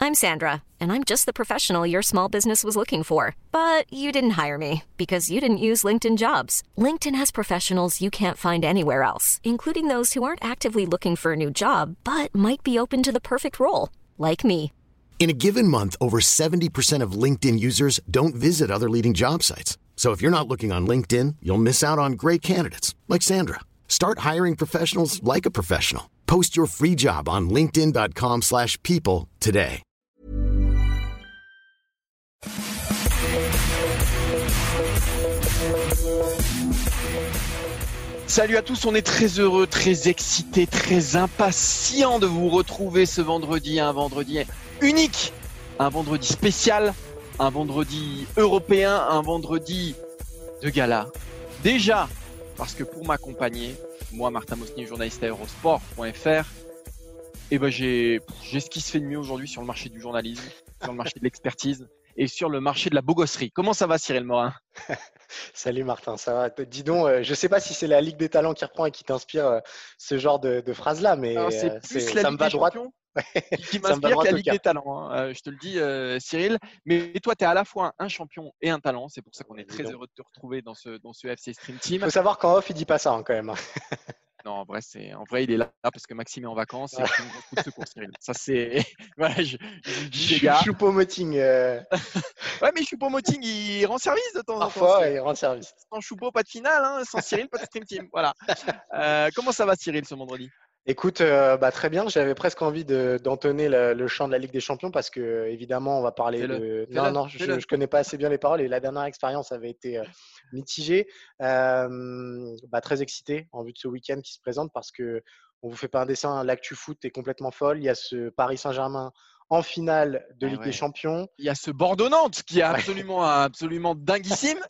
I'm Sandra, and I'm just the professional your small business was looking for. But you didn't hire me because you didn't use LinkedIn Jobs. LinkedIn has professionals you can't find anywhere else, including those who aren't actively looking for a new job, but might be open to the perfect role, like me. In a given month, over 70% of LinkedIn users don't visit other leading job sites. So if you're not looking on LinkedIn, you'll miss out on great candidates like Sandra. Start hiring professionals like a professional. Post your free job on linkedin.com/people today. Salut à tous, on est très heureux, très excités, très impatients de vous retrouver ce vendredi, un vendredi unique, un vendredi spécial, un vendredi européen, un vendredi de gala. Déjà, parce que pour m'accompagner, moi Martin Mosnier, journaliste à Eurosport.fr, j'ai ce qui se fait de mieux aujourd'hui sur le marché du journalisme, sur le marché de l'expertise et sur le marché de la bogosserie. Comment ça va Cyril Morin ? Salut Martin, ça va? Dis donc, je ne sais pas si c'est la Ligue des Talents qui reprend et qui t'inspire ce genre de phrase-là, mais Alors, c'est plus la ça Ligue me va des droit. Champions qui Ça me va m'inspire droit que la au Ligue cœur. des Talents, hein. Je te le dis Cyril, mais toi tu es à la fois un champion et un talent, c'est pour ça qu'on est Dis très donc. heureux de te retrouver dans ce FC Stream Il Team. faut savoir qu'en off, il dit pas ça quand même. Non, en vrai il est là parce que Maxime est en vacances et qu'il nous rend coup de secours Cyril. Ça c'est voilà, je vous le dis les gars. Choupo-Moting, Ouais, mais Choupo-Moting il rend service de temps en temps. parfois, Cyril. il rend service. Sans Choupo, pas de finale, hein. Sans Cyril, pas de Stream Team. Voilà. Comment ça va Cyril ce vendredi ? Écoute, très bien. J'avais presque envie d'entonner le chant de la Ligue des Champions parce que évidemment, on va parler Fais-le, de. fais-le, Non, fais-le. je connais pas assez bien les paroles et la dernière expérience avait été mitigée. Très excité en vue de ce week-end qui se présente parce que on vous fait pas un dessin. L'actu foot est complètement folle. Il y a ce Paris Saint-Germain en finale de Ligue des Ouais. Champions. Il y a ce Bordeaux-Nantes qui est Ouais. absolument dinguissime.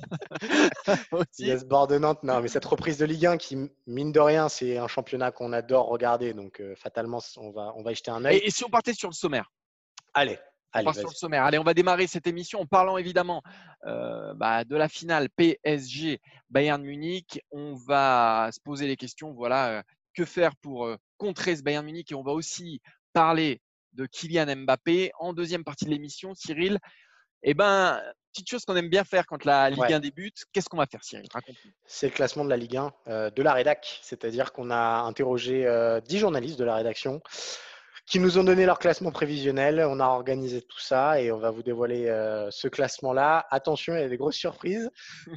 Il y a Aussi. ce bord de Nantes. Non, mais cette reprise de Ligue 1 qui, mine de rien, c'est un championnat qu'on adore regarder. Donc, fatalement, on va y jeter un œil. Et si on partait sur le sommaire ? Allez, On part vas-y. sur le sommaire. Allez, on va démarrer cette émission en parlant évidemment de la finale PSG Bayern Munich. On va se poser les questions, voilà, que faire pour contrer ce Bayern Munich, et on va aussi parler de Kylian Mbappé. En deuxième partie de l'émission, Cyril, petite chose qu'on aime bien faire quand la Ligue 1 débute. Qu'est-ce qu'on va faire, Cyril ? Raconte-nous. C'est le classement de la Ligue 1 de la rédac. C'est-à-dire qu'on a interrogé 10 journalistes de la rédaction qui nous ont donné leur classement prévisionnel. On a organisé tout ça et on va vous dévoiler ce classement-là. Attention, il y a des grosses surprises.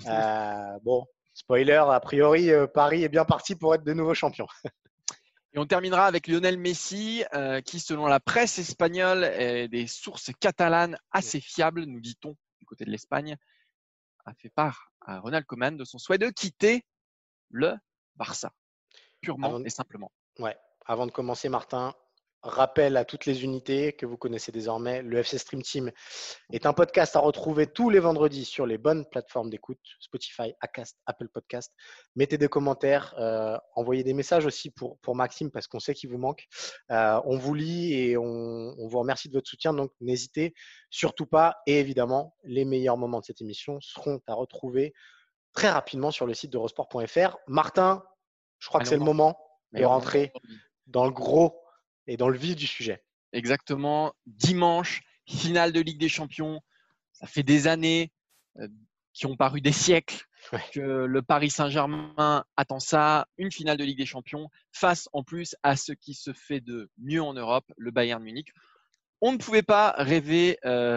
Spoiler, a priori, Paris est bien parti pour être de nouveau champion. Et on terminera avec Lionel Messi, qui, selon la presse espagnole et des sources catalanes assez fiables, nous dit-on, du côté de l'Espagne, a fait part à Ronald Koeman de son souhait de quitter le Barça, purement et simplement. Ouais. Avant de commencer, Martin, rappel à toutes les unités que vous connaissez désormais, le FC Stream Team est un podcast à retrouver tous les vendredis sur les bonnes plateformes d'écoute, Spotify, Acast, Apple Podcast. Mettez des commentaires, envoyez des messages aussi pour Maxime parce qu'on sait qu'il vous manque. On vous lit et on vous remercie de votre soutien, donc n'hésitez surtout pas. Et évidemment, les meilleurs moments de cette émission seront à retrouver très rapidement sur le site d'Eurosport.fr. Martin, je crois que c'est le moment de rentrer dans le gros et dans le vif du sujet. Exactement. Dimanche, finale de Ligue des Champions. Ça fait des années qui ont paru des siècles que le Paris Saint-Germain attend ça. Une finale de Ligue des Champions face en plus à ce qui se fait de mieux en Europe, le Bayern Munich. On ne pouvait pas rêver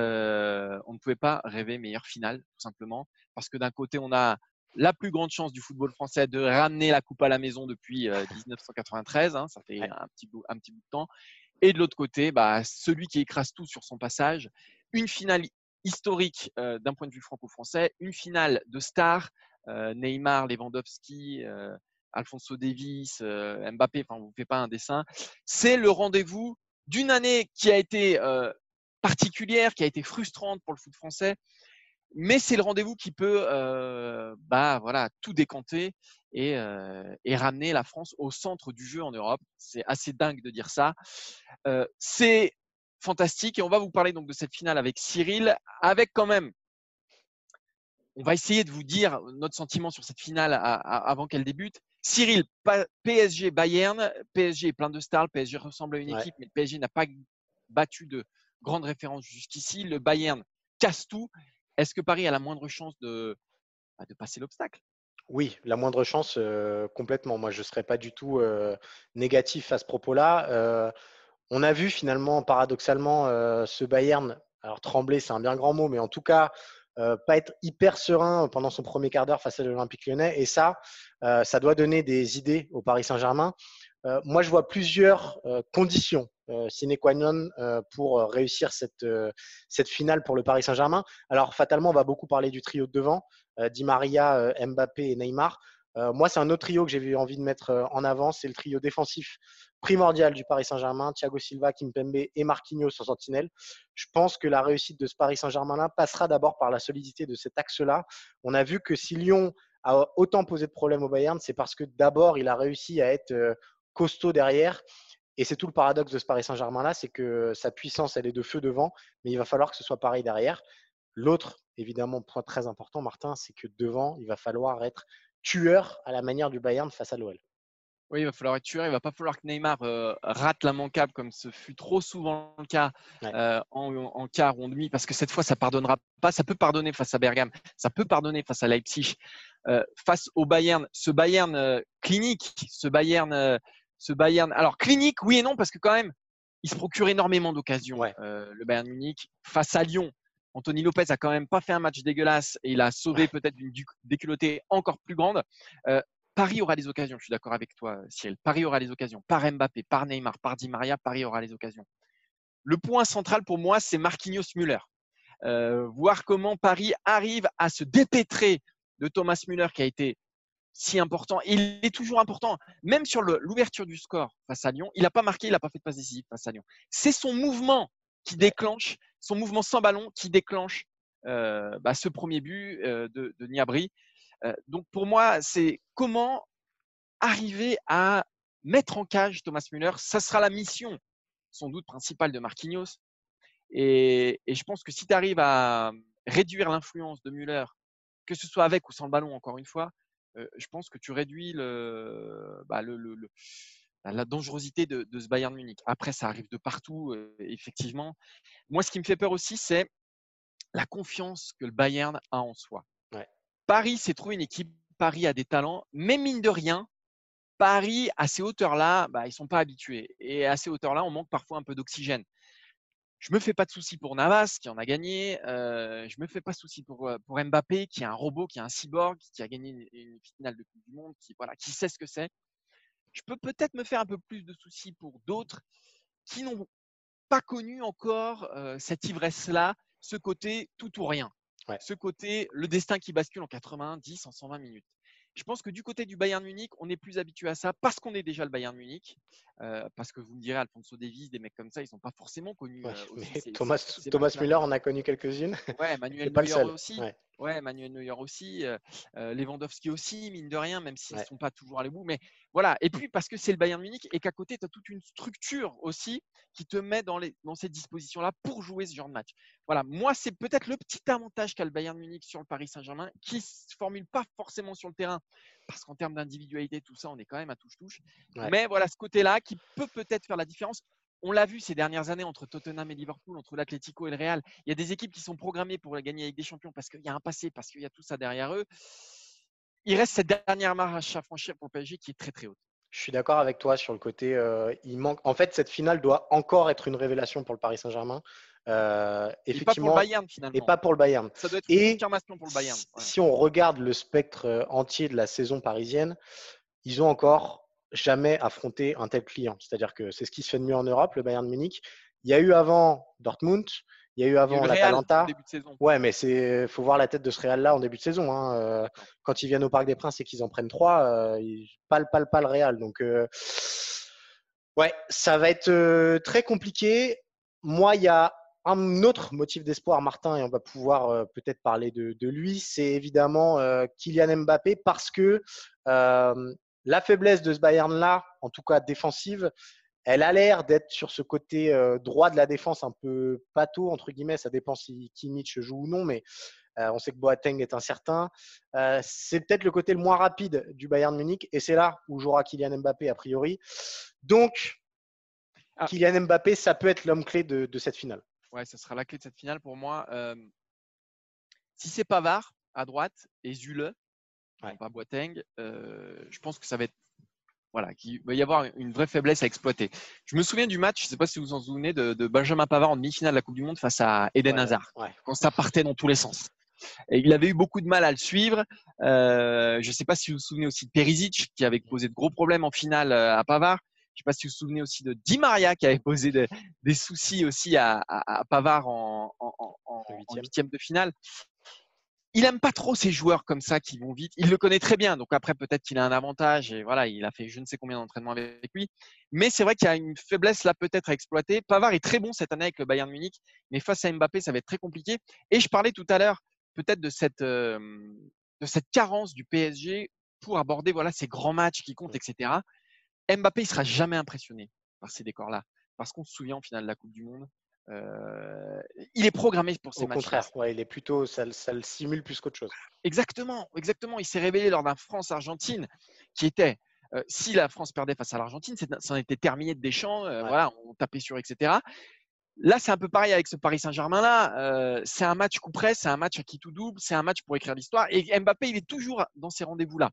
meilleure finale, tout simplement, parce que d'un côté, on a la plus grande chance du football français de ramener la coupe à la maison depuis 1993, hein, ça fait un petit bout de temps. Et de l'autre côté, celui qui écrase tout sur son passage, une finale historique d'un point de vue franco-français, une finale de stars, Neymar, Lewandowski, Alphonso Davies, Mbappé, enfin, on ne vous fait pas un dessin. C'est le rendez-vous d'une année qui a été particulière, qui a été frustrante pour le foot français, mais c'est le rendez-vous qui peut tout décanter et ramener la France au centre du jeu en Europe. C'est assez dingue de dire ça. C'est fantastique et on va vous parler donc de cette finale avec Cyril, avec quand même, on va essayer de vous dire notre sentiment sur cette finale avant qu'elle débute. Cyril, PSG Bayern, PSG est plein de stars, le PSG ressemble à une équipe, mais le PSG n'a pas battu de grande référence jusqu'ici. Le Bayern casse tout. Est-ce que Paris a la moindre chance de passer l'obstacle? Oui, la moindre chance, complètement. Moi, je ne serais pas du tout négatif à ce propos-là. On a vu finalement, paradoxalement, ce Bayern, alors trembler, c'est un bien grand mot, mais en tout cas, pas être hyper serein pendant son premier quart d'heure face à l'Olympique Lyonnais. Et ça doit donner des idées au Paris Saint-Germain. Moi, je vois plusieurs conditions sine qua non pour réussir cette finale pour le Paris Saint-Germain. Alors, fatalement, on va beaucoup parler du trio de devant, Di Maria, Mbappé et Neymar. Moi, c'est un autre trio que j'ai envie de mettre en avant. C'est le trio défensif primordial du Paris Saint-Germain, Thiago Silva, Kimpembe et Marquinhos en sentinelle. Je pense que la réussite de ce Paris Saint-Germain-là passera d'abord par la solidité de cet axe-là. On a vu que si Lyon a autant posé de problèmes au Bayern, c'est parce que d'abord, il a réussi à être costaud derrière. Et c'est tout le paradoxe de ce Paris Saint-Germain-là, c'est que sa puissance, elle est de feu devant, mais il va falloir que ce soit pareil derrière. L'autre, évidemment, point très important, Martin, c'est que devant, il va falloir être tueur à la manière du Bayern face à l'OL. Oui, il va falloir être tueur. Il ne va pas falloir que Neymar rate l'immanquable comme ce fut trop souvent le cas Ouais. en quart ou en demi, parce que cette fois, ça ne pardonnera pas. Ça peut pardonner face à Bergame, ça peut pardonner face à Leipzig. Face au Bayern, ce Bayern clinique, ce Bayern. Alors, clinique, oui et non, parce que quand même, il se procure énormément d'occasions, Ouais. le Bayern Munich. Face à Lyon, Anthony Lopez a quand même pas fait un match dégueulasse et il a sauvé peut-être une déculottée encore plus grande. Paris aura les occasions, je suis d'accord avec toi, Cyril. Paris aura les occasions. Par Mbappé, par Neymar, par Di Maria, Paris aura les occasions. Le point central pour moi, c'est Marquinhos-Müller. Voir comment Paris arrive à se dépêtrer de Thomas Müller qui a été si important. Il est toujours important, même sur l'ouverture du score face à Lyon. Il n'a pas marqué, il n'a pas fait de passe décisive face à Lyon. C'est son mouvement qui déclenche, son mouvement sans ballon qui déclenche ce premier but de Gnabry. Donc pour moi, c'est comment arriver à mettre en cage Thomas Müller. Ça sera la mission, sans doute, principale de Marquinhos. Et je pense que si tu arrives à réduire l'influence de Müller, que ce soit avec ou sans le ballon, encore une fois, je pense que tu réduis la dangerosité de ce Bayern Munich. Après, ça arrive de partout, effectivement. Moi, ce qui me fait peur aussi, c'est la confiance que le Bayern a en soi. Ouais. Paris s'est trouvé une équipe, Paris a des talents, mais mine de rien, Paris, à ces hauteurs-là, ils ne sont pas habitués. Et à ces hauteurs-là, on manque parfois un peu d'oxygène. Je ne me fais pas de soucis pour Navas, qui en a gagné. Je ne me fais pas de soucis pour Mbappé, qui est un robot, qui est un cyborg, qui a gagné une finale de Coupe du Monde, qui sait ce que c'est. Je peux peut-être me faire un peu plus de soucis pour d'autres qui n'ont pas connu encore cette ivresse-là, ce côté tout ou rien. Ouais. Ce côté, le destin qui bascule en 90, en 120 minutes. Je pense que du côté du Bayern Munich, on est plus habitué à ça parce qu'on est déjà le Bayern Munich. Parce que vous me direz, Alphonso Davies, des mecs comme ça, ils ne sont pas forcément connus. Ouais, Aussi, mais ces Thomas matchs-là. Müller en a connu quelques-unes. Ouais, Manuel pas le Neuer seul. aussi. Ouais. Ouais, Manuel Neuer aussi. Lewandowski aussi, mine de rien, même s'ils ne Ouais. sont pas toujours à bout. Mais voilà. Et puis, parce que c'est le Bayern Munich et qu'à côté, tu as toute une structure aussi qui te met dans ces dispositions-là pour jouer ce genre de match. Voilà. Moi, c'est peut-être le petit avantage qu'a le Bayern Munich sur le Paris Saint-Germain qui ne se formule pas forcément sur le terrain. Parce qu'en termes d'individualité, tout ça, on est quand même à touche-touche. Ouais. Mais voilà, ce côté-là qui peut peut-être faire la différence. On l'a vu ces dernières années entre Tottenham et Liverpool, entre l'Atlético et le Real. Il y a des équipes qui sont programmées pour gagner avec des champions parce qu'il y a un passé, parce qu'il y a tout ça derrière eux. Il reste cette dernière marche à franchir pour le PSG qui est très très haute. Je suis d'accord avec toi sur le côté. Il manque. En fait, cette finale doit encore être une révélation pour le Paris Saint-Germain. Et pas pour le Effectivement, Bayern finalement. et pas pour le Bayern. Ça doit être une Et confirmation pour le Bayern. Ouais. si on regarde le spectre entier de la saison parisienne, ils ont encore jamais affronté un tel client. C'est-à-dire que c'est ce qui se fait de mieux en Europe, le Bayern Munich. Il y a eu avant Dortmund, il y a eu Il y a eu avant le Real l'Atalanta. au début de saison. Ouais, mais faut voir la tête de ce Real-là en début de saison. Hein. Quand ils viennent au Parc des Princes et qu'ils en prennent 3, ils parlent pas le Real. Donc, ouais, ça va être très compliqué. Moi, il y a un autre motif d'espoir, Martin, et on va pouvoir peut-être parler de lui, c'est évidemment Kylian Mbappé parce que la faiblesse de ce Bayern-là, en tout cas défensive, elle a l'air d'être sur ce côté droit de la défense un peu pâteau, entre guillemets. Ça dépend si Kimmich joue ou non, mais on sait que Boateng est incertain. C'est peut-être le côté le moins rapide du Bayern Munich et c'est là où jouera Kylian Mbappé a priori. Donc, Kylian Mbappé, ça peut être l'homme clé de cette finale. Ouais, ça sera la clé de cette finale pour moi. Si c'est Pavard à droite et Zule, non pas Boateng, je pense que ça va être qu'il va y avoir une vraie faiblesse à exploiter. Je me souviens du match, je ne sais pas si vous vous en souvenez, de Benjamin Pavard en demi-finale de la Coupe du Monde face à Eden Hazard, quand ça partait dans tous les sens. Et il avait eu beaucoup de mal à le suivre. Je ne sais pas si vous vous souvenez aussi de Perisic, qui avait posé de gros problèmes en finale à Pavard. Je ne sais pas si vous vous souvenez aussi de Di Maria, qui avait posé des soucis aussi à Pavard en huitième de finale. Il aime pas trop ces joueurs comme ça qui vont vite. Il le connaît très bien, donc après peut-être qu'il a un avantage et voilà, il a fait je ne sais combien d'entraînements avec lui. Mais c'est vrai qu'il y a une faiblesse là peut-être à exploiter. Pavard est très bon cette année avec le Bayern Munich, mais face à Mbappé, ça va être très compliqué. Et je parlais tout à l'heure peut-être de cette carence du PSG pour aborder ces grands matchs qui comptent, etc. Mbappé, il sera jamais impressionné par ces décors-là, parce qu'on se souvient en finale de la Coupe du Monde. Il est programmé pour ces matchs-là. Au contraire, il est plutôt, ça le simule plus qu'autre chose. Exactement. Il s'est révélé lors d'un France-Argentine qui était, si la France perdait face à l'Argentine, ça en était terminé de Deschamps. On tapait sur, etc. Là, c'est un peu pareil avec ce Paris Saint-Germain-là. C'est un match coup près, c'est un match à qui tout double, c'est un match pour écrire l'histoire. Et Mbappé, il est toujours dans ces rendez-vous-là.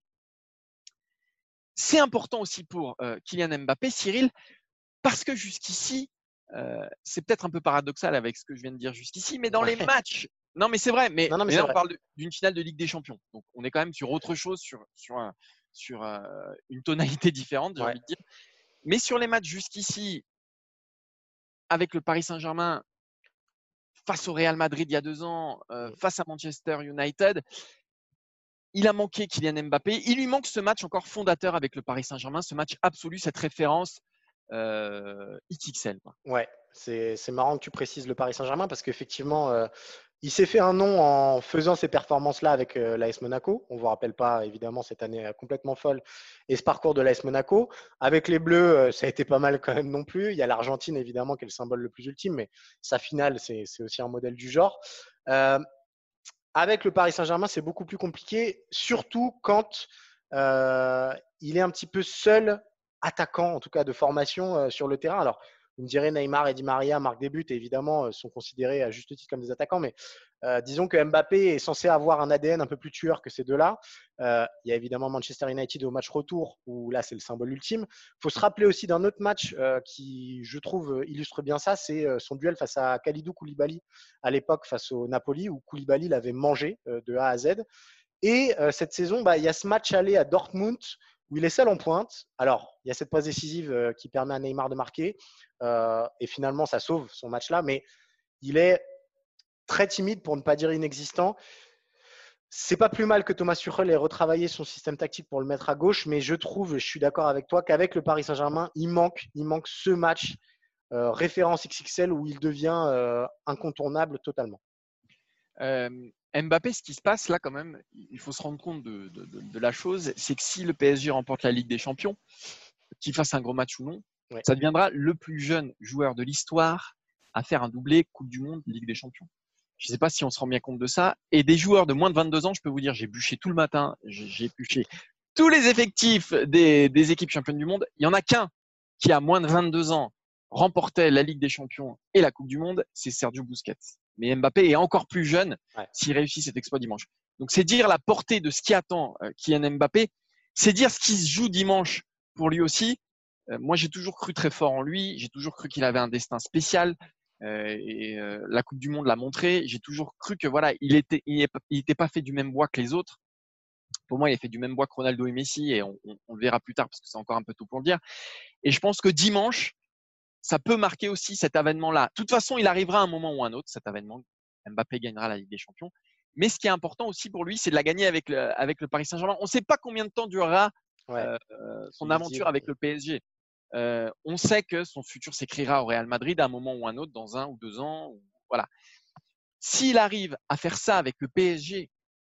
C'est important aussi pour Kylian Mbappé, Cyril, parce que jusqu'ici, c'est peut-être un peu paradoxal avec ce que je viens de dire jusqu'ici, mais dans les matchs, non mais c'est vrai, mais là on parle d'une finale de Ligue des Champions, donc on est quand même sur autre chose, sur une tonalité différente, j'ai envie de dire. Mais sur les matchs jusqu'ici, avec le Paris Saint-Germain, face au Real Madrid il y a 2 ans, face à Manchester United, il a manqué Kylian Mbappé. Il lui manque ce match encore fondateur avec le Paris Saint-Germain, ce match absolu, cette référence XXL. Ouais, c'est marrant que tu précises le Paris Saint-Germain parce qu'effectivement, il s'est fait un nom en faisant ces performances-là avec l'AS Monaco. On ne vous rappelle pas, évidemment, cette année complètement folle et ce parcours de l'AS Monaco. Avec les Bleus, ça a été pas mal quand même non plus. Il y a l'Argentine, évidemment, qui est le symbole le plus ultime, mais sa finale, c'est aussi un modèle du genre. Avec le Paris Saint-Germain, c'est beaucoup plus compliqué, surtout quand il est un petit peu seul attaquant, en tout cas de formation sur le terrain. Alors, vous me direz, Neymar et Di Maria marquent des buts et évidemment sont considérés à juste titre comme des attaquants, mais disons que Mbappé est censé avoir un ADN un peu plus tueur que ces deux-là. Il y a évidemment Manchester United au match retour, où là, c'est le symbole ultime. Il faut se rappeler aussi d'un autre match qui, je trouve, illustre bien ça, c'est son duel face à Kalidou Koulibaly à l'époque face au Napoli, où Koulibaly l'avait mangé de A à Z. Et cette saison, il y a ce match aller à Dortmund où il est seul en pointe. Alors, il y a cette passe décisive qui permet à Neymar de marquer. Et finalement, ça sauve son match-là. Mais il est très timide, pour ne pas dire inexistant. C'est pas plus mal que Thomas Tuchel ait retravaillé son système tactique pour le mettre à gauche. Mais je trouve, je suis d'accord avec toi, qu'avec le Paris Saint-Germain, il manque ce match référence XXL où il devient incontournable totalement. Mbappé, ce qui se passe là quand même, il faut se rendre compte de la chose, c'est que si le PSG remporte la Ligue des Champions, qu'il fasse un gros match ou non, ça deviendra le plus jeune joueur de l'histoire à faire un doublé Coupe du Monde, Ligue des Champions. Je ne sais pas si on se rend bien compte de ça. Et des joueurs de moins de 22 ans, je peux vous dire, j'ai bûché tout le matin, j'ai épluché tous les effectifs des équipes championnes du monde. Il n'y en a qu'un qui a moins de 22 ans remportait la Ligue des Champions et la Coupe du Monde, c'est Sergio Busquets. Mais Mbappé est encore plus jeune s'il réussit cet exploit dimanche. Donc, c'est dire la portée de ce qui attend Kylian Mbappé. C'est dire ce qui se joue dimanche pour lui aussi. Moi, j'ai toujours cru très fort en lui. J'ai toujours cru qu'il avait un destin spécial. La Coupe du Monde l'a montré. J'ai toujours cru que il était pas fait du même bois que les autres. Pour moi, il est fait du même bois que Ronaldo et Messi, et on le verra plus tard parce que c'est encore un peu tôt pour le dire. Et je pense que dimanche, ça peut marquer aussi cet avènement-là. De toute façon, il arrivera à un moment ou à un autre, cet avènement. Mbappé gagnera la Ligue des Champions. Mais ce qui est important aussi pour lui, c'est de la gagner avec le Paris Saint-Germain. On ne sait pas combien de temps durera son aventure avec le PSG. On sait que son futur s'écrira au Real Madrid à un moment ou à un autre, dans 1 ou 2 ans. Voilà. S'il arrive à faire ça avec le PSG,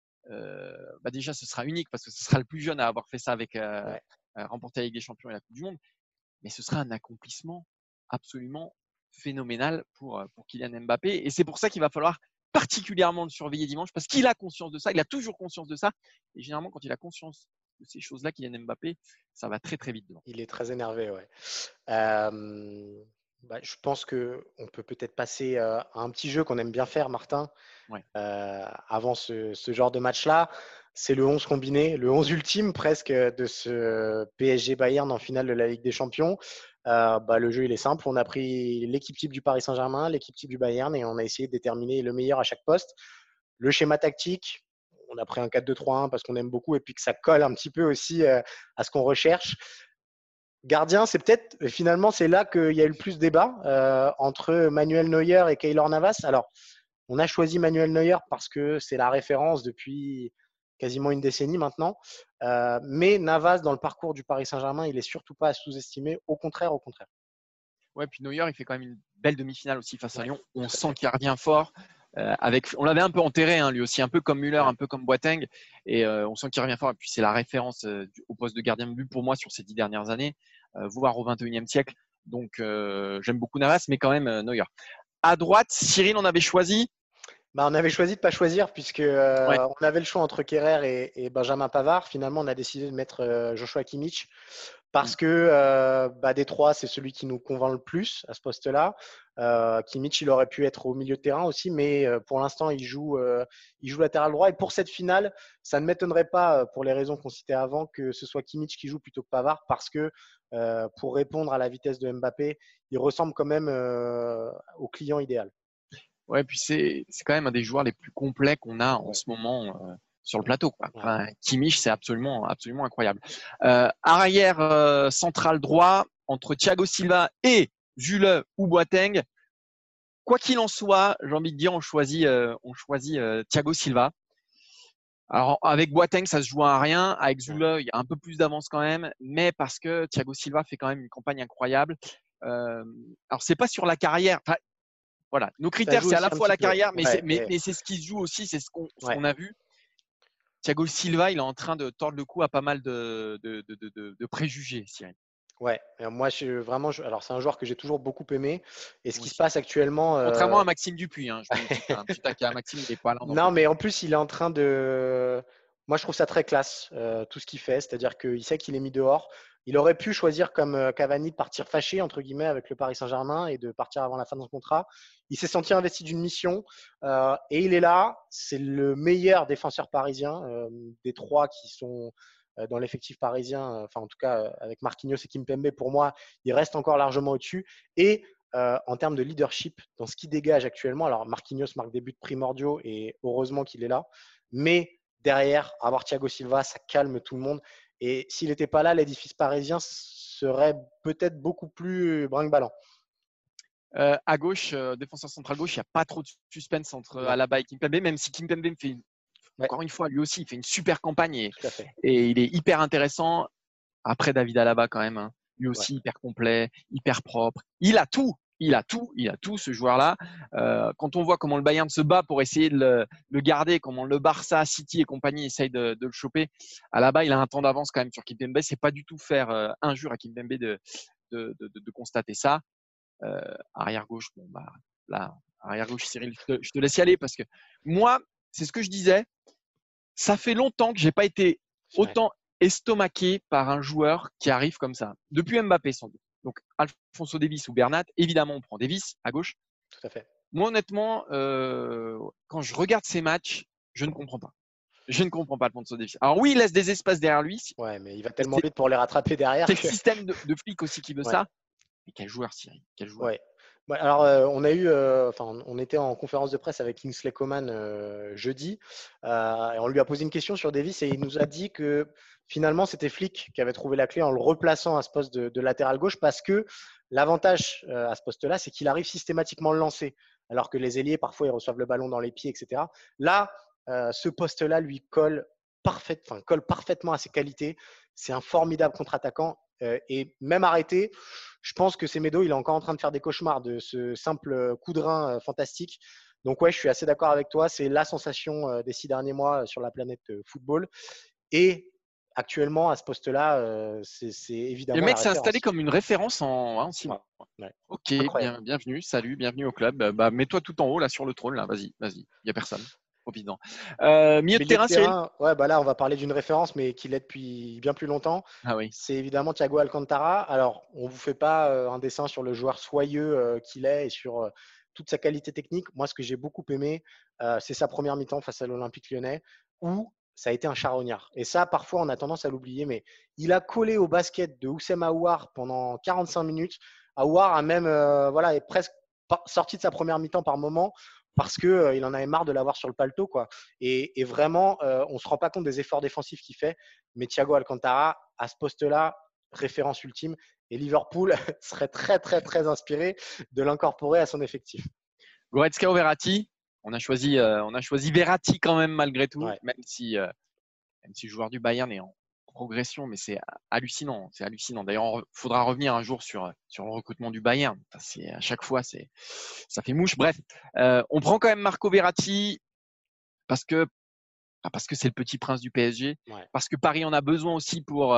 déjà, ce sera unique parce que ce sera le plus jeune à avoir fait ça avec remporter la Ligue des Champions et la Coupe du Monde. Mais ce sera un accomplissement absolument phénoménal pour Kylian Mbappé. Et c'est pour ça qu'il va falloir particulièrement le surveiller dimanche parce qu'il a conscience de ça. Il a toujours conscience de ça. Et généralement, quand il a conscience de ces choses-là, Kylian Mbappé, ça va très, très vite devant. Il est très énervé, ouais. Je pense qu'on peut peut-être passer à un petit jeu qu'on aime bien faire, Martin, Ouais. avant ce genre de match-là. C'est le 11 combiné, le 11 ultime presque de ce PSG Bayern en finale de la Ligue des Champions. Le jeu, il est simple. On a pris l'équipe type du Paris Saint-Germain, l'équipe type du Bayern et on a essayé de déterminer le meilleur à chaque poste. Le schéma tactique, on a pris un 4-2-3-1 parce qu'on aime beaucoup et puis que ça colle un petit peu aussi à ce qu'on recherche. Gardien, c'est peut-être, finalement, c'est là qu'il y a eu le plus de débat entre Manuel Neuer et Keylor Navas. Alors, on a choisi Manuel Neuer parce que c'est la référence depuis quasiment une décennie maintenant. Mais Navas, dans le parcours du Paris Saint-Germain, il est surtout pas à sous-estimer. Au contraire, au contraire. Ouais, puis Neuer, il fait quand même une belle demi-finale aussi face à Lyon. On tout à sent fait. qu'il revient fort. On l'avait un peu enterré, lui aussi, un peu comme Müller, Ouais. un peu comme Boateng. Et on sent qu'il revient fort. Et puis, c'est la référence au poste de gardien de but pour moi sur ces 10 dernières années, voire au 21e siècle. Donc, j'aime beaucoup Navas, mais quand même Neuer. À droite, Cyril, on avait choisi. On avait choisi de ne pas choisir puisque Ouais. on avait le choix entre Kerrer et Benjamin Pavard. Finalement, on a décidé de mettre Joshua Kimmich parce que des trois, c'est celui qui nous convainc le plus à ce poste-là. Kimmich, il aurait pu être au milieu de terrain aussi, mais pour l'instant, il joue latéral droit. Et pour cette finale, ça ne m'étonnerait pas, pour les raisons qu'on citait avant, que ce soit Kimmich qui joue plutôt que Pavard parce que pour répondre à la vitesse de Mbappé, il ressemble quand même au client idéal. Ouais, puis c'est quand même un des joueurs les plus complets qu'on a en ce moment sur le plateau, quoi. Enfin, Kimmich, c'est absolument incroyable. Arrière central droit entre Thiago Silva et Jules ou Boateng. Quoi qu'il en soit, j'ai envie de dire, on choisit Thiago Silva. Alors avec Boateng, ça se joue à rien. Avec Zule, il y a un peu plus d'avance quand même, mais parce que Thiago Silva fait quand même une campagne incroyable. Alors c'est pas sur la carrière. Enfin, voilà, nos critères, c'est à la fois la carrière, mais c'est ce qui se joue aussi, c'est ce qu'on a vu. Thiago Silva, il est en train de tordre le cou à pas mal de préjugés, Cyril. Ouais, moi alors c'est un joueur que j'ai toujours beaucoup aimé. Et ce qui se passe actuellement. Contrairement à Maxime Dupuis, je me dis, un petit taquet à Maxime, il n'est pas là. Non, mais en plus, il est en train de. Moi, je trouve ça très classe, tout ce qu'il fait. C'est-à-dire qu'il sait qu'il est mis dehors. Il aurait pu choisir, comme Cavani, de partir fâché, entre guillemets, avec le Paris Saint-Germain et de partir avant la fin de son contrat. Il s'est senti investi d'une mission et il est là. C'est le meilleur défenseur parisien des trois qui sont dans l'effectif parisien. Enfin, en tout cas, avec Marquinhos et Kimpembe, pour moi, il reste encore largement au-dessus. Et en termes de leadership, dans ce qu'il dégage actuellement, alors Marquinhos marque des buts primordiaux et heureusement qu'il est là. Mais derrière, avoir Thiago Silva, ça calme tout le monde. Et s'il n'était pas là, l'édifice parisien serait peut-être beaucoup plus brinque-ballant. À gauche, défenseur central gauche, il n'y a pas trop de suspense entre Alaba et Kimpembe, même si Kimpembe fait encore une fois, lui aussi, il fait une super campagne et il est hyper intéressant. Après David Alaba quand même, lui aussi hyper complet, hyper propre. Il a tout ce joueur-là. Quand on voit comment le Bayern se bat pour essayer de le garder, comment le Barça, City et compagnie essayent de le choper, Alaba, il a un temps d'avance quand même sur Kimpembe. C'est pas du tout faire injure à Kimpembe de constater ça. Arrière gauche, arrière gauche, Cyril, je te laisse y aller parce que moi, c'est ce que je disais. Ça fait longtemps que j'ai pas été autant estomaqué par un joueur qui arrive comme ça. Depuis Mbappé, sans doute. Donc, Alphonso Davies ou Bernat, évidemment, on prend Davies à gauche. Tout à fait. Moi, honnêtement, quand je regarde ces matchs, je ne comprends pas. Je ne comprends pas Alphonso Davies. Alors oui, il laisse des espaces derrière lui. Ouais, mais il va tellement vite pour les rattraper derrière. C'est le système de flic aussi qui veut ça. Mais quel joueur, Cyril, quel joueur. Ouais. Alors, on était en conférence de presse avec Kingsley Coman jeudi et on lui a posé une question sur Davies et il nous a dit que finalement c'était Flick qui avait trouvé la clé en le replaçant à ce poste de latéral gauche parce que l'avantage à ce poste-là, c'est qu'il arrive systématiquement à le lancer alors que les ailiers, parfois, ils reçoivent le ballon dans les pieds, etc. Là, ce poste-là lui colle parfaitement à ses qualités. C'est un formidable contre-attaquant et même arrêté, je pense que Semedo, il est encore en train de faire des cauchemars de ce simple coup de rein fantastique. Donc ouais, je suis assez d'accord avec toi. C'est la sensation des 6 derniers mois sur la planète football. Et actuellement, à ce poste-là, c'est évidemment. Le mec s'est installé comme une référence en 6 mois. Ouais. Ok, bienvenue, salut, bienvenue au club. Mets-toi tout en haut là sur le trône là. Vas-y, il y a personne. profites-en. Milieu de terrain, Cyril. Ouais, bah là, on va parler d'une référence, mais qui l'est depuis bien plus longtemps. Ah oui. C'est évidemment Thiago Alcantara. Alors, on ne vous fait pas un dessin sur le joueur soyeux qu'il est et sur toute sa qualité technique. Moi, ce que j'ai beaucoup aimé, c'est sa première mi-temps face à l'Olympique Lyonnais, où ça a été un charognard. Et ça, parfois, on a tendance à l'oublier, mais il a collé au basket de Houssem Aouar pendant 45 minutes. Aouar a même est presque sorti de sa première mi-temps par moment parce qu'il en avait marre de l'avoir sur le paletot, quoi. Et vraiment, on ne se rend pas compte des efforts défensifs qu'il fait. Mais Thiago Alcantara, à ce poste-là, référence ultime. Et Liverpool serait très, très, très inspiré de l'incorporer à son effectif. Goretzka ou Verratti? On a choisi Verratti quand même malgré tout, Ouais. même si le joueur du Bayern est en progression, mais c'est hallucinant. C'est hallucinant. D'ailleurs, il faudra revenir un jour sur le recrutement du Bayern. Enfin, à chaque fois, ça fait mouche. Bref, on prend quand même Marco Verratti parce que c'est le petit prince du PSG, Ouais. parce que Paris en a besoin aussi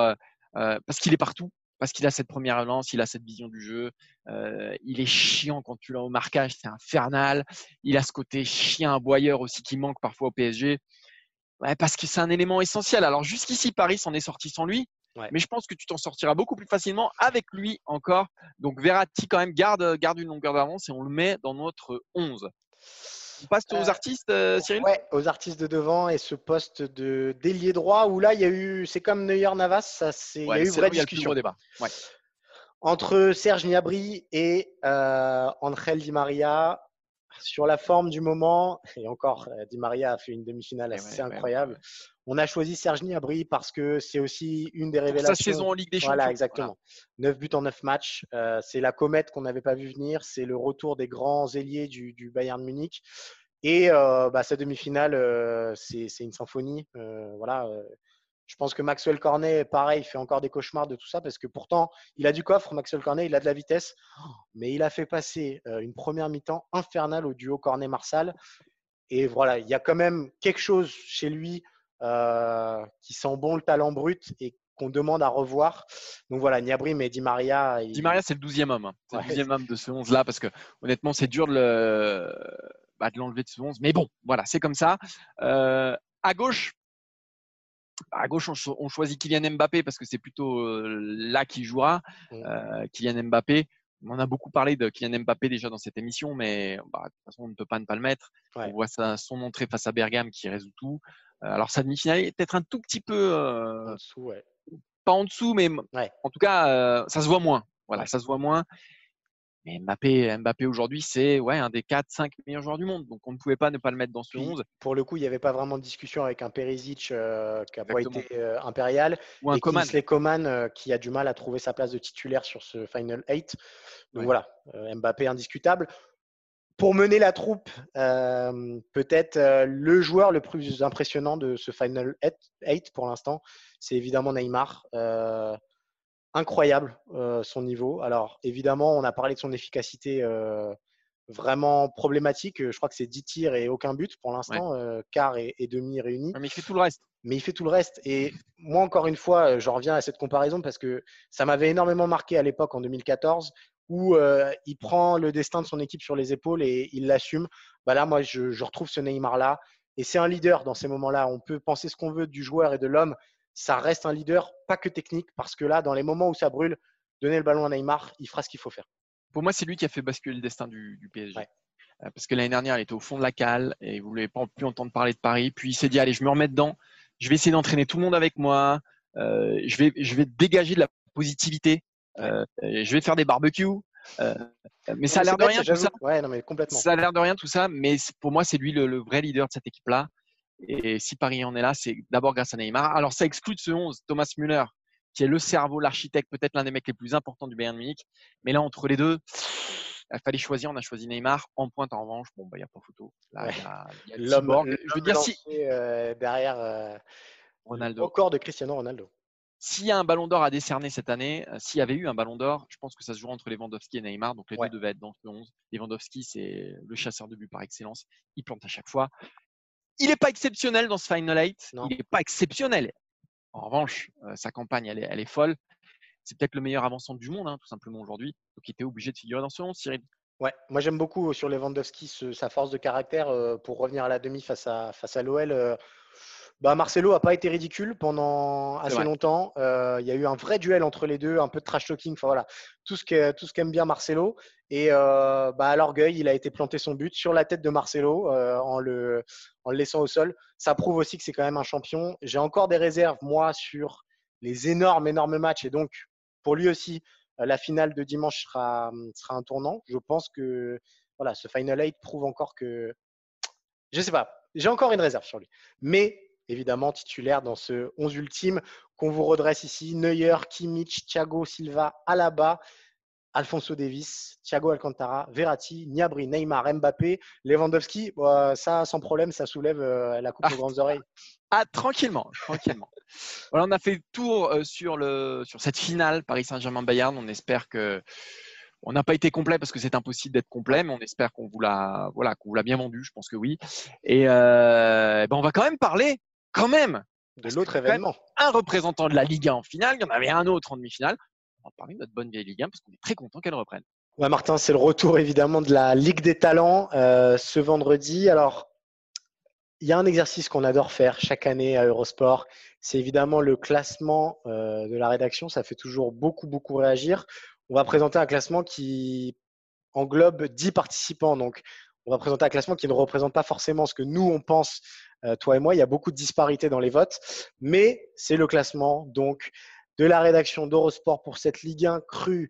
parce qu'il est partout, parce qu'il a cette première relance, il a cette vision du jeu. Il est chiant quand tu l'as au marquage, c'est infernal. Il a ce côté chien aboyeur aussi qui manque parfois au PSG. Ouais, parce que c'est un élément essentiel. Alors jusqu'ici, Paris s'en est sorti sans lui, Ouais. mais je pense que tu t'en sortiras beaucoup plus facilement avec lui encore. Donc Verratti quand même garde une longueur d'avance et on le met dans notre 11. On passe aux artistes, Cyril? Ouais, aux artistes de devant et ce poste de d'ailier droit où là, c'est comme Neuer-Navas, il y a eu c'est là vraie où il y a le plus discussion. gros débat. Ouais. Entre Serge Gnabry et Angel Di Maria, sur la forme du moment, et encore, Di Maria a fait une demi-finale assez incroyable. On a choisi Serge Gnabry parce que c'est aussi une des révélations. Pour sa saison en Ligue des Champions. Voilà, exactement. 9 buts en 9 matchs. C'est la comète qu'on n'avait pas vu venir. C'est le retour des grands ailiers du Bayern Munich. Et sa demi-finale, c'est une symphonie. Je pense que Maxwell Cornet, pareil, fait encore des cauchemars de tout ça parce que pourtant, il a du coffre, Maxwell Cornet, il a de la vitesse, mais il a fait passer une première mi-temps infernale au duo Cornet-Marsal. Et voilà, il y a quand même quelque chose chez lui qui sent bon le talent brut et qu'on demande à revoir. Donc voilà, Gnabry, mais Di Maria. Di Maria, c'est le 12e homme. C'est le 12e homme de ce 11-là parce que honnêtement, c'est dur de l'enlever de ce 11. Mais bon, voilà, c'est comme ça. À gauche, on choisit Kylian Mbappé parce que c'est plutôt là qu'il jouera. Kylian Mbappé, on en a beaucoup parlé de Kylian Mbappé déjà dans cette émission, mais de toute façon, on ne peut pas ne pas le mettre. Ouais. On voit son entrée face à Bergame qui résout tout. Alors, sa demi-finale est peut-être un tout petit peu en dessous, ouais. Pas en dessous, mais en tout cas, ça se voit moins. Voilà, ouais. Ça se voit moins. Mais Mbappé aujourd'hui, c'est un des 4-5 meilleurs joueurs du monde. Donc, on ne pouvait pas ne pas le mettre dans ce 11. Pour le coup, il n'y avait pas vraiment de discussion avec un Perisic qui n'a pas été impérial. Ou un Coman. Kingsley Coman qui a du mal à trouver sa place de titulaire sur ce Final 8. Donc voilà, Mbappé indiscutable. Pour mener la troupe, peut-être le joueur le plus impressionnant de ce Final 8 pour l'instant, c'est évidemment Neymar. Incroyable son niveau. Alors évidemment, on a parlé de son efficacité vraiment problématique. Je crois que c'est 10 tirs et aucun but pour l'instant, quart et demi réunis. Mais il fait tout le reste. Et moi, encore une fois, j'en reviens à cette comparaison parce que ça m'avait énormément marqué à l'époque en 2014 où il prend le destin de son équipe sur les épaules et il l'assume. Là, moi, je retrouve ce Neymar-là. Et c'est un leader dans ces moments-là. On peut penser ce qu'on veut du joueur et de l'homme. Ça reste un leader, pas que technique, parce que là, dans les moments où ça brûle, donner le ballon à Neymar, il fera ce qu'il faut faire. Pour moi, c'est lui qui a fait basculer le destin du PSG. Ouais. Parce que l'année dernière, il était au fond de la cale et vous ne l'avez pas pu entendre parler de Paris. Puis il s'est dit, allez, je me remets dedans. Je vais essayer d'entraîner tout le monde avec moi. Je vais dégager de la positivité. Je vais faire des barbecues. Mais ça a l'air de rien tout ça. Ouais, non, mais complètement. Ça a l'air de rien tout ça. Mais pour moi, c'est lui le vrai leader de cette équipe-là. Et si Paris en est là, c'est d'abord grâce à Neymar. Alors, ça exclut de ce 11 Thomas Müller, qui est le cerveau, l'architecte, peut-être l'un des mecs les plus importants du Bayern Munich. Mais là, entre les deux, il fallait choisir. On a choisi Neymar. En pointe, en revanche, il n'y a pas photo. Là, il y a l'homme je veux dire, si derrière Ronaldo. Au corps de Cristiano Ronaldo. S'il y a un ballon d'or à décerner cette année, s'il y avait eu un ballon d'or, je pense que ça se jouera entre Lewandowski et Neymar. Donc, les deux devaient être dans ce 11. Lewandowski, c'est le chasseur de but par excellence. Il plante à chaque fois. Il n'est pas exceptionnel dans ce Final 8. Non. Il n'est pas exceptionnel. En revanche, sa campagne, elle est folle. C'est peut-être le meilleur avançant du monde, tout simplement, aujourd'hui. Donc, il était obligé de figurer dans ce 11, Cyril. Ouais, moi j'aime beaucoup sur Lewandowski sa force de caractère pour revenir à la demi face à l'OL. Bah, Marcelo n'a pas été ridicule pendant C'est assez vrai. longtemps. Il y a eu un vrai duel entre les deux, un peu de trash talking. Enfin voilà, tout ce qu'aime bien Marcelo. Et bah, à l'orgueil, il a été planté son but sur la tête de Marcelo en le laissant au sol. Ça prouve aussi que c'est quand même un champion. J'ai encore des réserves, moi, sur les énormes matchs. Et donc, pour lui aussi, la finale de dimanche sera un tournant. Je pense que voilà, ce Final 8 prouve encore que je sais pas. J'ai encore une réserve sur lui. Mais évidemment, titulaire dans ce 11 ultime qu'on vous redresse ici. Neuer, Kimmich, Thiago Silva, Alaba, Alphonso Davies, Thiago Alcantara, Verratti, Gnabry, Neymar, Mbappé, Lewandowski. Bah, ça, sans problème, ça soulève la coupe aux grandes oreilles. Tranquillement. Voilà, on a fait le tour sur cette finale Paris Saint-Germain-Bayern. On espère que on n'a pas été complet parce que c'est impossible d'être complet, mais on espère qu'on vous l'a bien vendu. Je pense que oui. Et on va quand même parler, De parce qu'il l'autre y a quand même événement. un représentant de la Ligue 1 en finale. Il y en avait un autre en demi-finale. On va parler de notre bonne vieille Ligue 1 parce qu'on est très content qu'elle reprenne. Ouais, Martin, c'est le retour évidemment de la Ligue des Talents ce vendredi. Alors, il y a un exercice qu'on adore faire chaque année à Eurosport. C'est évidemment le classement de la rédaction. Ça fait toujours beaucoup réagir. On va présenter un classement qui englobe 10 participants. Donc, on va présenter un classement qui ne représente pas forcément ce que nous, on pense, toi et moi. Il y a beaucoup de disparités dans les votes. Mais c'est le classement donc de la rédaction d'Eurosport pour cette Ligue 1 crue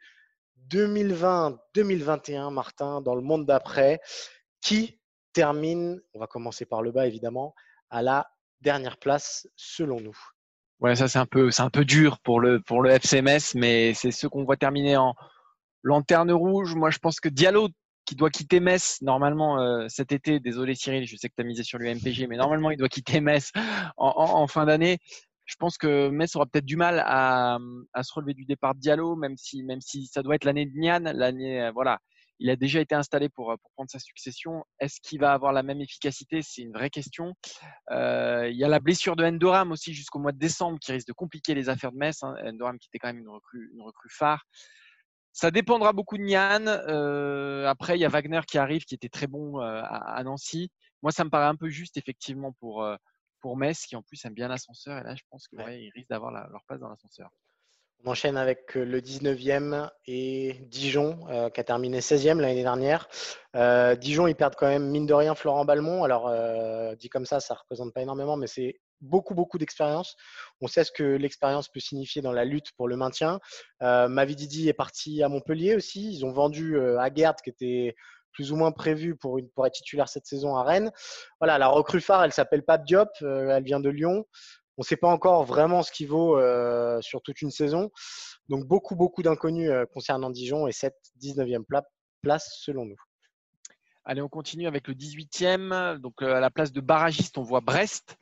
2020-2021, Martin, dans le monde d'après, qui termine, on va commencer par le bas évidemment, à la dernière place selon nous. Ouais, ça c'est un peu dur pour le FC Metz, mais c'est ceux qu'on voit terminer en lanterne rouge. Moi, je pense que Diallo, qui doit quitter Metz normalement cet été, désolé Cyril, je sais que tu as misé sur l'UMPG, mais normalement il doit quitter Metz en fin d'année. Je pense que Metz aura peut-être du mal à se relever du départ de Diallo, même si ça doit être l'année de Nian, voilà. Il a déjà été installé pour prendre sa succession. Est-ce qu'il va avoir la même efficacité? C'est une vraie question. Il y a la blessure de Endoram aussi jusqu'au mois de décembre qui risque de compliquer les affaires de Metz. Endoram qui était quand même une recrue phare. Ça dépendra beaucoup de Nian. Après, il y a Wagner qui arrive, qui était très bon à Nancy. Moi, ça me paraît un peu juste, effectivement, pour Metz, qui en plus aime bien l'ascenseur. Et là, je pense qu'ils risquent d'avoir leur place dans l'ascenseur. On enchaîne avec le 19e et Dijon, qui a terminé 16e l'année dernière. Dijon, ils perdent quand même, mine de rien, Florent Balmont. Alors, dit comme ça ne représente pas énormément, mais c'est beaucoup d'expérience. On sait ce que l'expérience peut signifier dans la lutte pour le maintien. Mavididi est parti à Montpellier aussi. Ils ont vendu Aguerd, qui était plus ou moins prévu pour être titulaire cette saison à Rennes. Voilà, la recrue phare, elle s'appelle Pape Diop. Elle vient de Lyon. On ne sait pas encore vraiment ce qu'il vaut sur toute une saison. Donc, beaucoup d'inconnus concernant Dijon et cette 19e place selon nous. Allez, on continue avec le 18e. Donc, à la place de barragiste, on voit Brest.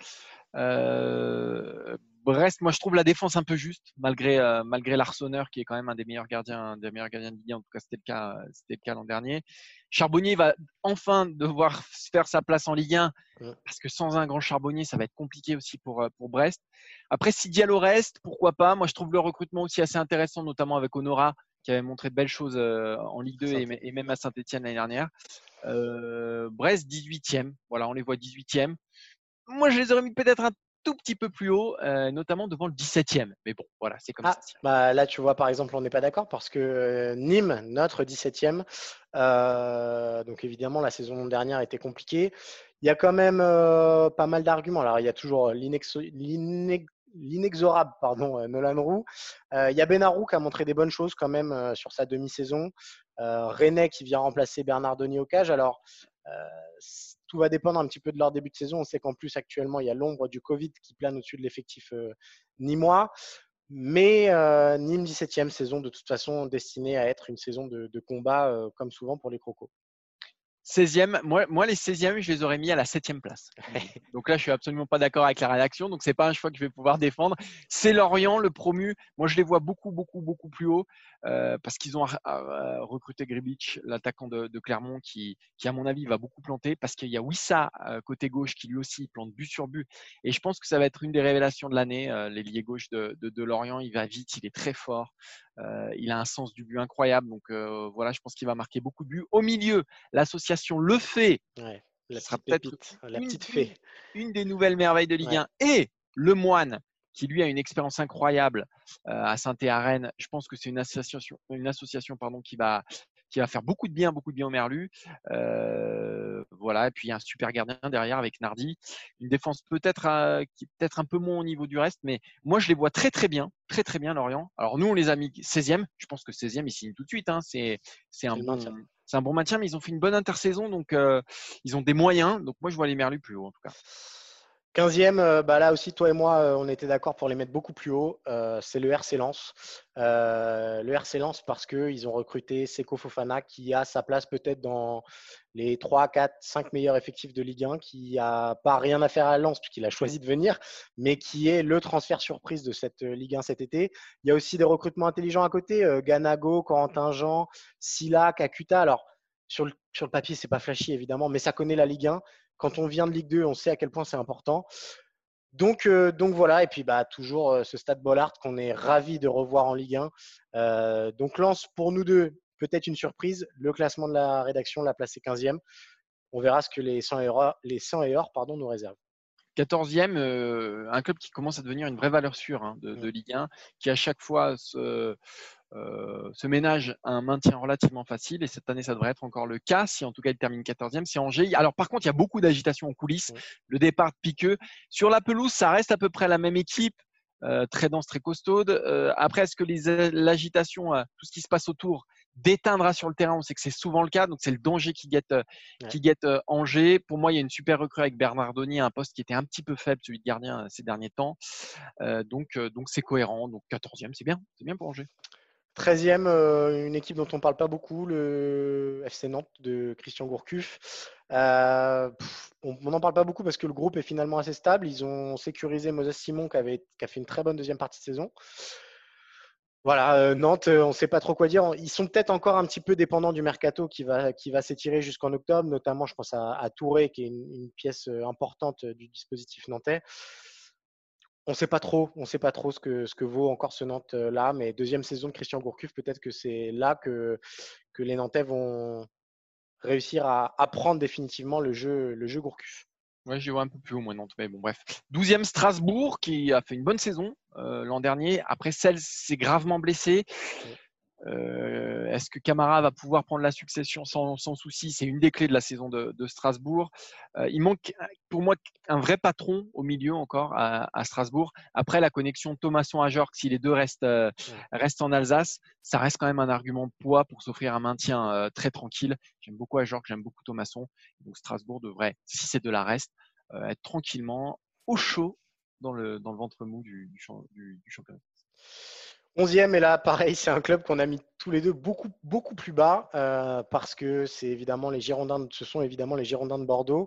Brest, moi, je trouve la défense un peu juste, malgré l'Arseneur, qui est quand même un des meilleurs gardiens de Ligue 1. En tout cas, c'était le cas l'an dernier. Charbonnier va enfin devoir faire sa place en Ligue 1, parce que sans un grand Charbonnier, ça va être compliqué aussi pour Brest. Après, si Diallo reste, pourquoi pas? Moi, je trouve le recrutement aussi assez intéressant, notamment avec Honora, qui avait montré de belles choses en Ligue 2 et même à Saint-Etienne l'année dernière. Brest, 18e. Voilà, on les voit 18e. Moi, je les aurais mis peut-être un tout petit peu plus haut, notamment devant le 17e. Mais bon, voilà, c'est comme ça. Bah là, tu vois, par exemple, on n'est pas d'accord parce que Nîmes, notre 17e, donc évidemment, la saison dernière était compliquée. Il y a quand même pas mal d'arguments. Alors, il y a toujours l'inexorable Nolan Roux. Il y a Benarou qui a montré des bonnes choses quand même sur sa demi-saison. René qui vient remplacer Bernardoni au cage. Alors, tout va dépendre un petit peu de leur début de saison. On sait qu'en plus, actuellement, il y a l'ombre du Covid qui plane au-dessus de l'effectif nîmois. Mais Nîmes 17e saison, de toute façon, destinée à être une saison de combat, comme souvent pour les Crocos. 16e, moi les 16e, je les aurais mis à la 7e place. Donc là, je suis absolument pas d'accord avec la rédaction. Donc, c'est pas un choix que je vais pouvoir défendre. C'est Lorient, le promu. Moi, je les vois beaucoup plus haut parce qu'ils ont recruté Gribic, l'attaquant de Clermont, qui, à mon avis, va beaucoup planter parce qu'il y a Wissa côté gauche qui lui aussi plante but sur but. Et je pense que ça va être une des révélations de l'année. L'ailier gauche de Lorient, il va vite, il est très fort. Il a un sens du but incroyable. Donc voilà, je pense qu'il va marquer beaucoup de buts. Au milieu, l'association Le Fait, Ouais, qui la sera petite peut-être pépite, la une, petite une- fée. une des nouvelles merveilles de Ligue Ouais. 1, et Le Moine, qui lui a une expérience incroyable à Saint-Étienne. Je pense que c'est une association pardon, qui va faire beaucoup de bien au Merlu. Voilà, et puis il y a un super gardien derrière avec Nardi. Une défense peut-être qui est peut-être un peu moins au niveau du reste, mais moi je les vois très très bien Lorient. Alors nous on les a mis 16e, je pense que 16e ils signent tout de suite. Hein. C'est un le maintien. bon maintien, mais ils ont fait une bonne intersaison, donc ils ont des moyens. Donc moi je vois les Merlus plus haut en tout cas. 15e, bah là aussi, toi et moi, on était d'accord pour les mettre beaucoup plus haut. C'est le RC Lens. Le RC Lens parce qu'ils ont recruté Seko Fofana qui a sa place peut-être dans les 3, 4, 5 meilleurs effectifs de Ligue 1, qui n'a pas rien à faire à Lens puisqu'il a choisi de venir, mais qui est le transfert surprise de cette Ligue 1 cet été. Il y a aussi des recrutements intelligents à côté. Ganago, Corentin Jean, Silla, Kakuta. Alors, sur le papier, c'est pas flashy évidemment, mais ça connaît la Ligue 1. Quand on vient de Ligue 2, on sait à quel point c'est important. Donc voilà, et puis bah, toujours ce Stade Bollaert qu'on est ravi de revoir en Ligue 1. Donc Lens, pour nous deux, peut-être une surprise. Le classement de la rédaction l'a placé 15e. On verra ce que les 100 et or nous réservent. 14e, un club qui commence à devenir une vraie valeur sûre de Ligue 1, qui à chaque fois se ménage un maintien relativement facile, et cette année ça devrait être encore le cas, si en tout cas il termine 14e, c'est Angers. Alors par contre il y a beaucoup d'agitation en coulisses, le départ de Piqueux. Sur la pelouse ça reste à peu près la même équipe, très dense, très costaude. Après, est-ce que l'agitation, tout ce qui se passe autour, déteindra sur le terrain? On sait que c'est souvent le cas, donc c'est le danger qui guette Angers. Pour moi, il y a une super recrue avec Bernardoni, un poste qui était un petit peu faible, celui de gardien ces derniers temps. Donc c'est cohérent. Donc 14e, c'est bien pour Angers. 13e, une équipe dont on ne parle pas beaucoup, le FC Nantes de Christian Gourcuff. On n'en parle pas beaucoup parce que le groupe est finalement assez stable. Ils ont sécurisé Moses Simon qui a fait une très bonne deuxième partie de saison. Voilà, Nantes, on ne sait pas trop quoi dire. Ils sont peut-être encore un petit peu dépendants du mercato qui va s'étirer jusqu'en octobre, notamment je pense à Touré qui est une pièce importante du dispositif nantais. On ne sait pas trop ce que vaut encore ce Nantes-là, mais deuxième saison de Christian Gourcuff, peut-être que c'est là que les Nantais vont réussir à apprendre définitivement le jeu Gourcuff. Ouais, j'y vois un peu plus haut, moi, Nantes. Mais bon, bref. 12e, Strasbourg, qui a fait une bonne saison l'an dernier. Après, Celle s'est gravement blessé. Est-ce que Camara va pouvoir prendre la succession sans souci? C'est une des clés de la saison de Strasbourg. Il manque pour moi un vrai patron au milieu encore à Strasbourg. Après, la connexion Thomasson-Ajorc, si les deux restent en Alsace, ça reste quand même un argument de poids pour s'offrir un maintien très tranquille. J'aime beaucoup Ajorc, j'aime beaucoup Thomasson. Donc Strasbourg devrait, si ces deux-là restent, être tranquillement au chaud dans le ventre mou du championnat. 11e, et là, pareil, c'est un club qu'on a mis tous les deux beaucoup, beaucoup plus bas parce que ce sont évidemment les Girondins de Bordeaux.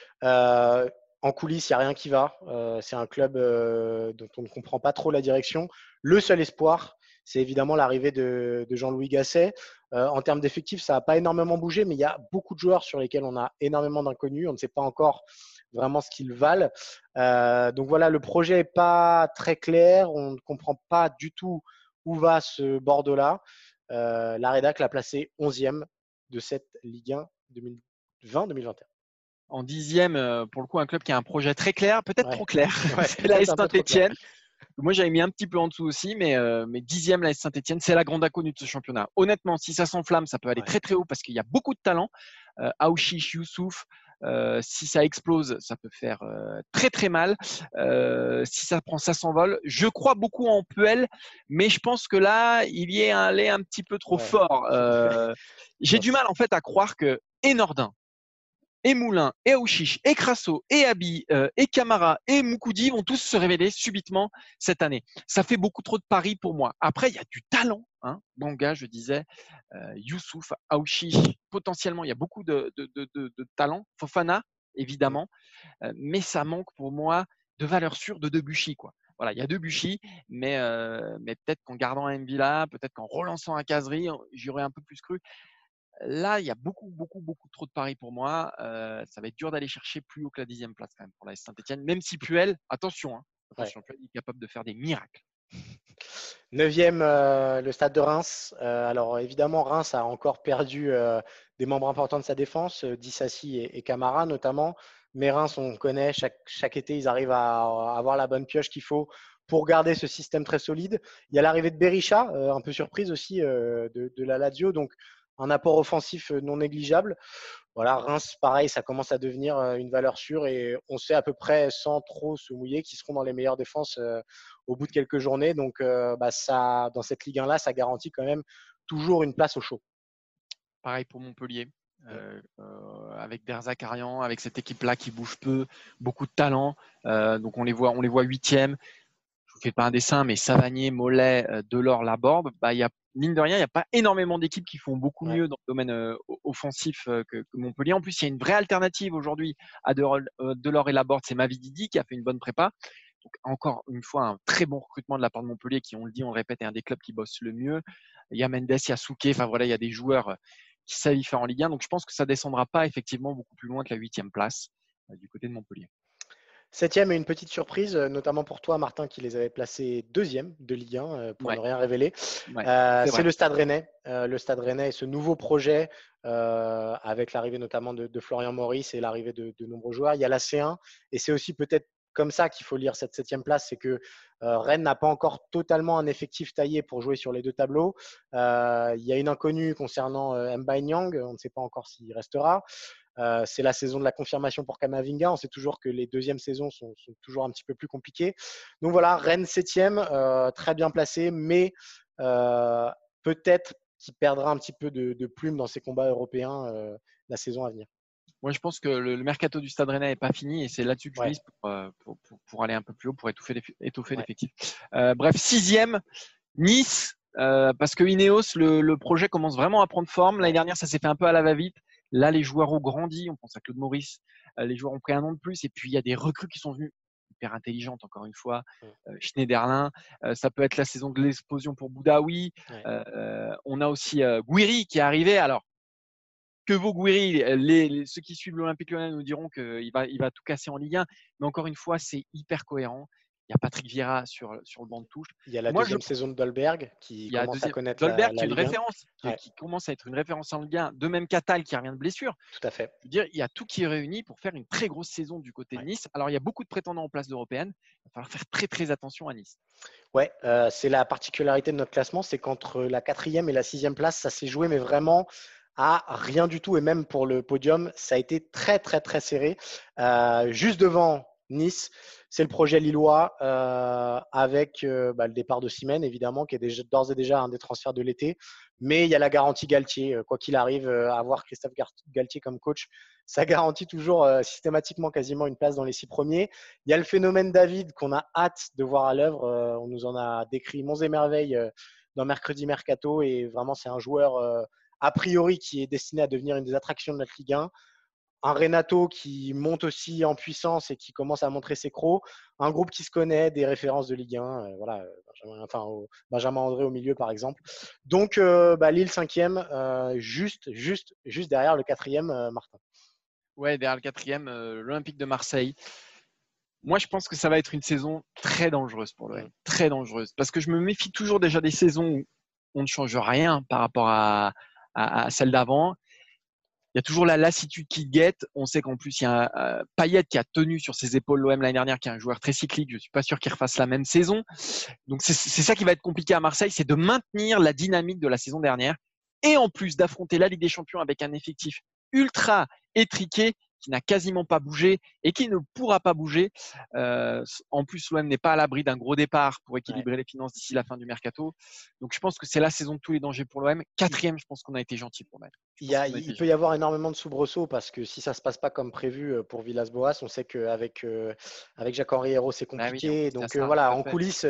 En coulisses, il n'y a rien qui va. C'est un club dont on ne comprend pas trop la direction. Le seul espoir, c'est évidemment l'arrivée de Jean-Louis Gasset. En termes d'effectifs, ça n'a pas énormément bougé, mais il y a beaucoup de joueurs sur lesquels on a énormément d'inconnus. On ne sait pas encore vraiment ce qu'ils valent. Donc voilà, le projet n'est pas très clair. On ne comprend pas du tout où va ce Bordeaux-là. La Rédac l'a placé 11e de cette Ligue 1 2020-2021. En 10e, pour le coup, un club qui a un projet très clair, peut-être trop clair. Ouais, c'est l'AS Saint-Etienne. Moi, j'avais mis un petit peu en dessous aussi, mais 10e, l'AS Saint-Etienne, c'est la grande inconnue de ce championnat. Honnêtement, si ça s'enflamme, ça peut aller très très haut parce qu'il y a beaucoup de talent. Aouchiche, Youssouf, si ça explose, ça peut faire très très mal. Si ça prend, ça s'envole. Je crois beaucoup en Puel, mais je pense que là, il y est allé un petit peu trop fort. J'ai du mal en fait à croire que Nordin, et Moulin, et Aouchiche, et Crasso, et Abi, et Camara, et Moukoudi vont tous se révéler subitement cette année. Ça fait beaucoup trop de paris pour moi. Après, il y a du talent. Banga, je disais, Youssouf, Aouchiche, potentiellement, il y a beaucoup de talent. Fofana, évidemment. Mais ça manque pour moi de valeur sûre de Debuchy, quoi. Voilà, il y a Debuchy, mais peut-être qu'en gardant un Mvila, peut-être qu'en relançant un Casery, j'y aurais un peu plus cru. Là, il y a beaucoup, beaucoup, beaucoup trop de paris pour moi. Ça va être dur d'aller chercher plus haut que la 10e place quand même pour la Saint-Etienne, même si Puel, attention, Puel est capable de faire des miracles. Neuvième, le stade de Reims. Alors évidemment, Reims a encore perdu des membres importants de sa défense, Dissassi et Camara notamment. Mais Reims, on connaît, chaque été, ils arrivent à avoir la bonne pioche qu'il faut pour garder ce système très solide. Il y a l'arrivée de Berisha, un peu surprise aussi de la Lazio, donc un apport offensif non négligeable. Voilà, Reims, pareil, ça commence à devenir une valeur sûre et on sait à peu près, sans trop se mouiller, qu'ils seront dans les meilleures défenses au bout de quelques journées. Donc, ça, dans cette Ligue 1-là, ça garantit quand même toujours une place au chaud. Pareil pour Montpellier, avec Derzakarian, avec cette équipe-là qui bouge peu, beaucoup de talent. Donc on les voit huitièmes. Je vous fais pas un dessin, mais Savanier, Mollet, Delors, Laborde, mine de rien, il n'y a pas énormément d'équipes qui font beaucoup mieux dans le domaine offensif que Montpellier. En plus, il y a une vraie alternative aujourd'hui à Delors et Laborde, c'est Mavididi qui a fait une bonne prépa. Donc, encore une fois, un très bon recrutement de la part de Montpellier qui, on le dit, on le répète, est un des clubs qui bosse le mieux. Il y a Mendes, il y a Souquet, enfin voilà, il y a des joueurs qui savent y faire en Ligue 1. Donc, je pense que ça ne descendra pas effectivement beaucoup plus loin que la 8e place du côté de Montpellier. 7e et une petite surprise, notamment pour toi, Martin, qui les avait placés 2e de Ligue 1, pour ne rien révéler. C'est le Stade Rennais. Le Stade Rennais et ce nouveau projet, avec l'arrivée notamment de Florian Maurice et l'arrivée de nombreux joueurs. Il y a la C1 et c'est aussi peut-être comme ça qu'il faut lire cette 7e place, c'est que Rennes n'a pas encore totalement un effectif taillé pour jouer sur les deux tableaux. Il y a une inconnue concernant Mbaye Niang, on ne sait pas encore s'il restera. C'est la saison de la confirmation pour Kamavinga. On sait toujours que les deuxièmes saisons sont toujours un petit peu plus compliquées. Donc voilà, Rennes 7e, très bien placé, mais peut-être qu'il perdra un petit peu de plume dans ses combats européens la saison à venir. Moi, je pense que le mercato du Stade Rennais n'est pas fini et c'est là-dessus que je mise pour aller un peu plus haut, pour étoffer l'effectif. Bref, 6e, Nice, parce que Ineos, le projet commence vraiment à prendre forme. L'année dernière, ça s'est fait un peu à la va-vite. Là, les joueurs ont grandi. On pense à Claude Maurice. Les joueurs ont pris un an de plus. Et puis, il y a des recrues qui sont venues hyper intelligentes, encore une fois. Schneiderlin. Ça peut être la saison de l'explosion pour Boudaoui. On a aussi Gouiri qui est arrivé. Alors, que vaut Gouiri, ceux qui suivent l'Olympique Lyonnais nous diront qu'il va tout casser en Ligue 1. Mais encore une fois, c'est hyper cohérent. Il y a Patrick Vieira sur le banc de touche. Il y a la deuxième saison de Dolberg qui commence à connaître Dolberg, la qui est une Ligue 1. référence, qui commence à être une référence en Ligue 1. De même qu'Attal qui revient de blessure. Tout à fait. Je veux dire, il y a tout qui est réuni pour faire une très grosse saison du côté de Nice. Alors, il y a beaucoup de prétendants en place européenne. Il va falloir faire très, très attention à Nice. Ouais, c'est la particularité de notre classement, c'est qu'entre la 4e et la 6e place, ça s'est joué, mais vraiment à rien du tout. Et même pour le podium, ça a été très, très, très serré. Juste devant Nice, c'est le projet lillois avec le départ de Simène, évidemment, qui est d'ores et déjà un des transferts de l'été. Mais il y a la garantie Galtier. Quoi qu'il arrive, avoir Christophe Galtier comme coach, ça garantit toujours systématiquement quasiment une place dans les 6 premiers. Il y a le phénomène David qu'on a hâte de voir à l'œuvre. On nous en a décrit monts et merveilles dans Mercredi Mercato. Et vraiment, c'est un joueur a priori qui est destiné à devenir une des attractions de notre Ligue 1. Un Renato qui monte aussi en puissance et qui commence à montrer ses crocs. Un groupe qui se connaît, des références de Ligue 1, Benjamin André au milieu par exemple. Donc Lille 5e, juste derrière le 4e, Martin. Ouais, derrière le 4e, l'Olympique de Marseille. Moi, je pense que ça va être une saison très dangereuse pour l'OM, très dangereuse. Parce que je me méfie toujours déjà des saisons où on ne change rien par rapport à celle d'avant. Il y a toujours la lassitude qui guette. On sait qu'en plus, il y a Payet qui a tenu sur ses épaules l'OM l'année dernière, qui est un joueur très cyclique. Je ne suis pas sûr qu'il refasse la même saison. Donc, c'est ça qui va être compliqué à Marseille, c'est de maintenir la dynamique de la saison dernière et en plus d'affronter la Ligue des Champions avec un effectif ultra étriqué qui n'a quasiment pas bougé et qui ne pourra pas bouger. En plus, l'OM n'est pas à l'abri d'un gros départ pour équilibrer les finances d'ici la fin du mercato. Donc, je pense que c'est la saison de tous les dangers pour l'OM. 4e, je pense qu'on a été gentil pour l'OM. Il peut y avoir énormément de soubresauts parce que si ça ne se passe pas comme prévu pour Villas-Boas, on sait qu'avec Jacques-Henri Hérault, c'est compliqué. En coulisses,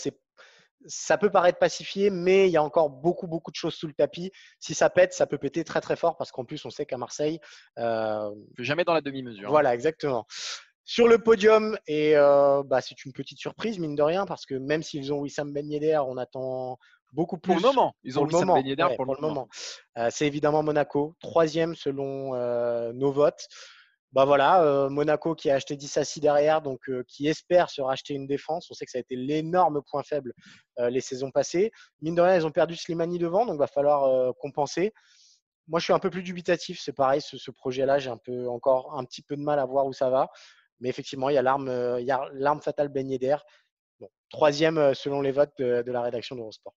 ça peut paraître pacifié, mais il y a encore beaucoup de choses sous le tapis. Si ça pète, ça peut péter très très fort parce qu'en plus, on sait qu'à Marseille… jamais dans la demi-mesure. Voilà, exactement. Sur le podium, et c'est une petite surprise, mine de rien, parce que même s'ils ont Wissam Ben Yedder, on attend beaucoup plus. Pour le moment, ils ont Wissam Ben Yedder pour le moment. C'est évidemment Monaco, 3e selon nos votes. Bah voilà, Monaco qui a acheté Dissassi derrière, donc qui espère se racheter une défense. On sait que ça a été l'énorme point faible les saisons passées. Mine de rien, ils ont perdu Slimani devant, donc il va falloir compenser. Moi, je suis un peu plus dubitatif. C'est pareil, ce projet-là, j'ai encore un petit peu de mal à voir où ça va. Mais effectivement, il y a l'arme fatale Ben Yedder. Bon, troisième selon les votes de la rédaction d'Eurosport.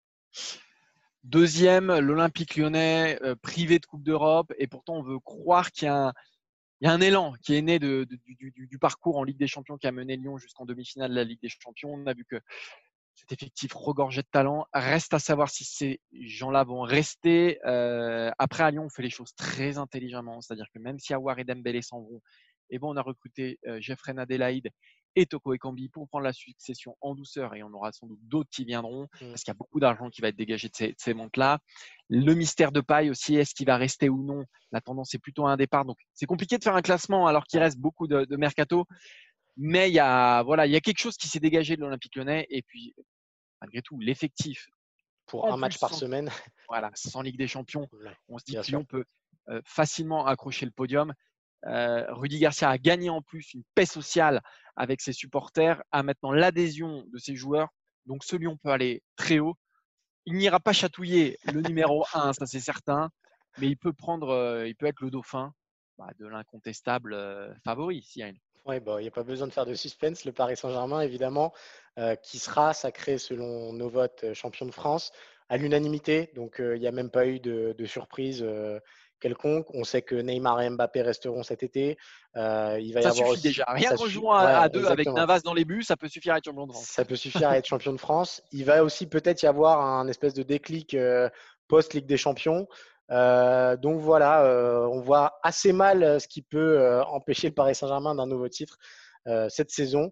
Deuxième, l'Olympique lyonnais, privé de Coupe d'Europe. Et pourtant, on veut croire qu'il y a un élan qui est né du parcours en Ligue des Champions qui a mené Lyon jusqu'en demi-finale de la Ligue des Champions. On a vu que cet effectif regorgeait de talent. Reste à savoir si ces gens-là vont rester. Après, à Lyon, on fait les choses très intelligemment. C'est-à-dire que même si Aouar et Dembélé s'en vont, on a recruté Jeffrey Adelaide et Toko Ekambi pour prendre la succession en douceur. Et on aura sans doute d'autres qui viendront parce qu'il y a beaucoup d'argent qui va être dégagé de ces montes-là. Le mystère de Paille aussi, est-ce qu'il va rester ou non? La tendance est plutôt à un départ. Donc, c'est compliqué de faire un classement alors qu'il reste beaucoup de mercato. Mais il y a quelque chose qui s'est dégagé de l'Olympique lyonnais. Et puis, malgré tout, l'effectif. Pour un match par semaine. Voilà, sans Ligue des Champions, on se dit que sûr. Lyon peut facilement accrocher le podium. Rudy Garcia a gagné en plus une paix sociale avec ses supporters, a maintenant l'adhésion de ses joueurs. Donc, ce Lyon peut aller très haut. Il n'ira pas chatouiller le numéro 1, ça c'est certain. Mais il peut être le dauphin de l'incontestable favori, Cyril. Oui, il n'y a pas besoin de faire de suspense. Le Paris Saint-Germain, évidemment, qui sera sacré selon nos votes champion de France à l'unanimité. Donc, il n'y a même pas eu de surprise quelconque. On sait que Neymar et Mbappé resteront cet été. Il va y ça avoir suffit aussi, déjà. Rien qu'en jouant à deux avec exactement. Navas dans les buts, ça peut suffire à être champion de France. Ça peut suffire à être champion de France. Il va aussi peut-être y avoir un espèce de déclic post-Ligue des Champions. Donc voilà, on voit assez mal ce qui peut empêcher le Paris Saint-Germain d'un nouveau titre cette saison.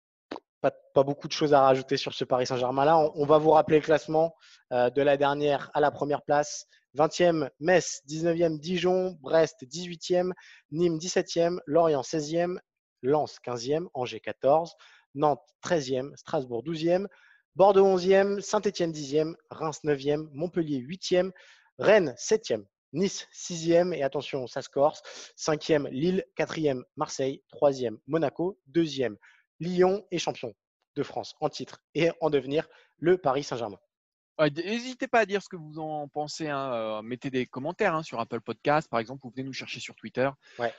Pas beaucoup de choses à rajouter sur ce Paris Saint-Germain-là. On va vous rappeler le classement de la dernière à la première place. 20e, Metz, 19e, Dijon, Brest, 18e, Nîmes, 17e, Lorient, 16e, Lens, 15e, Angers, 14, Nantes, 13e, Strasbourg, 12e, Bordeaux, 11e, Saint-Etienne, 10e, Reims, 9e, Montpellier, 8e, Rennes, 7e, Nice, 6e, et attention, ça se corse, 5e, Lille, 4e, Marseille, 3e, Monaco, 2e, Lyon est champion de France en titre et en devenir le Paris Saint-Germain. N'hésitez pas à dire ce que vous en pensez. Mettez des commentaires sur Apple Podcast, par exemple. Vous venez nous chercher sur Twitter. Ouais.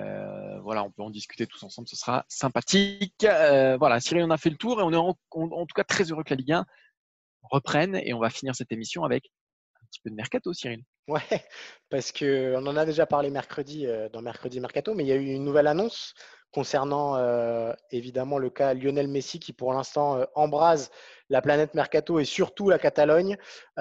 On peut en discuter tous ensemble. Ce sera sympathique. Cyril, on a fait le tour et on est en tout cas très heureux que la Ligue 1 reprenne. Et on va finir cette émission avec un petit peu de mercato, Cyril. Ouais, parce qu'on en a déjà parlé mercredi dans Mercredi Mercato, mais il y a eu une nouvelle annonce concernant évidemment le cas Lionel Messi qui pour l'instant embrase la planète Mercato et surtout la Catalogne.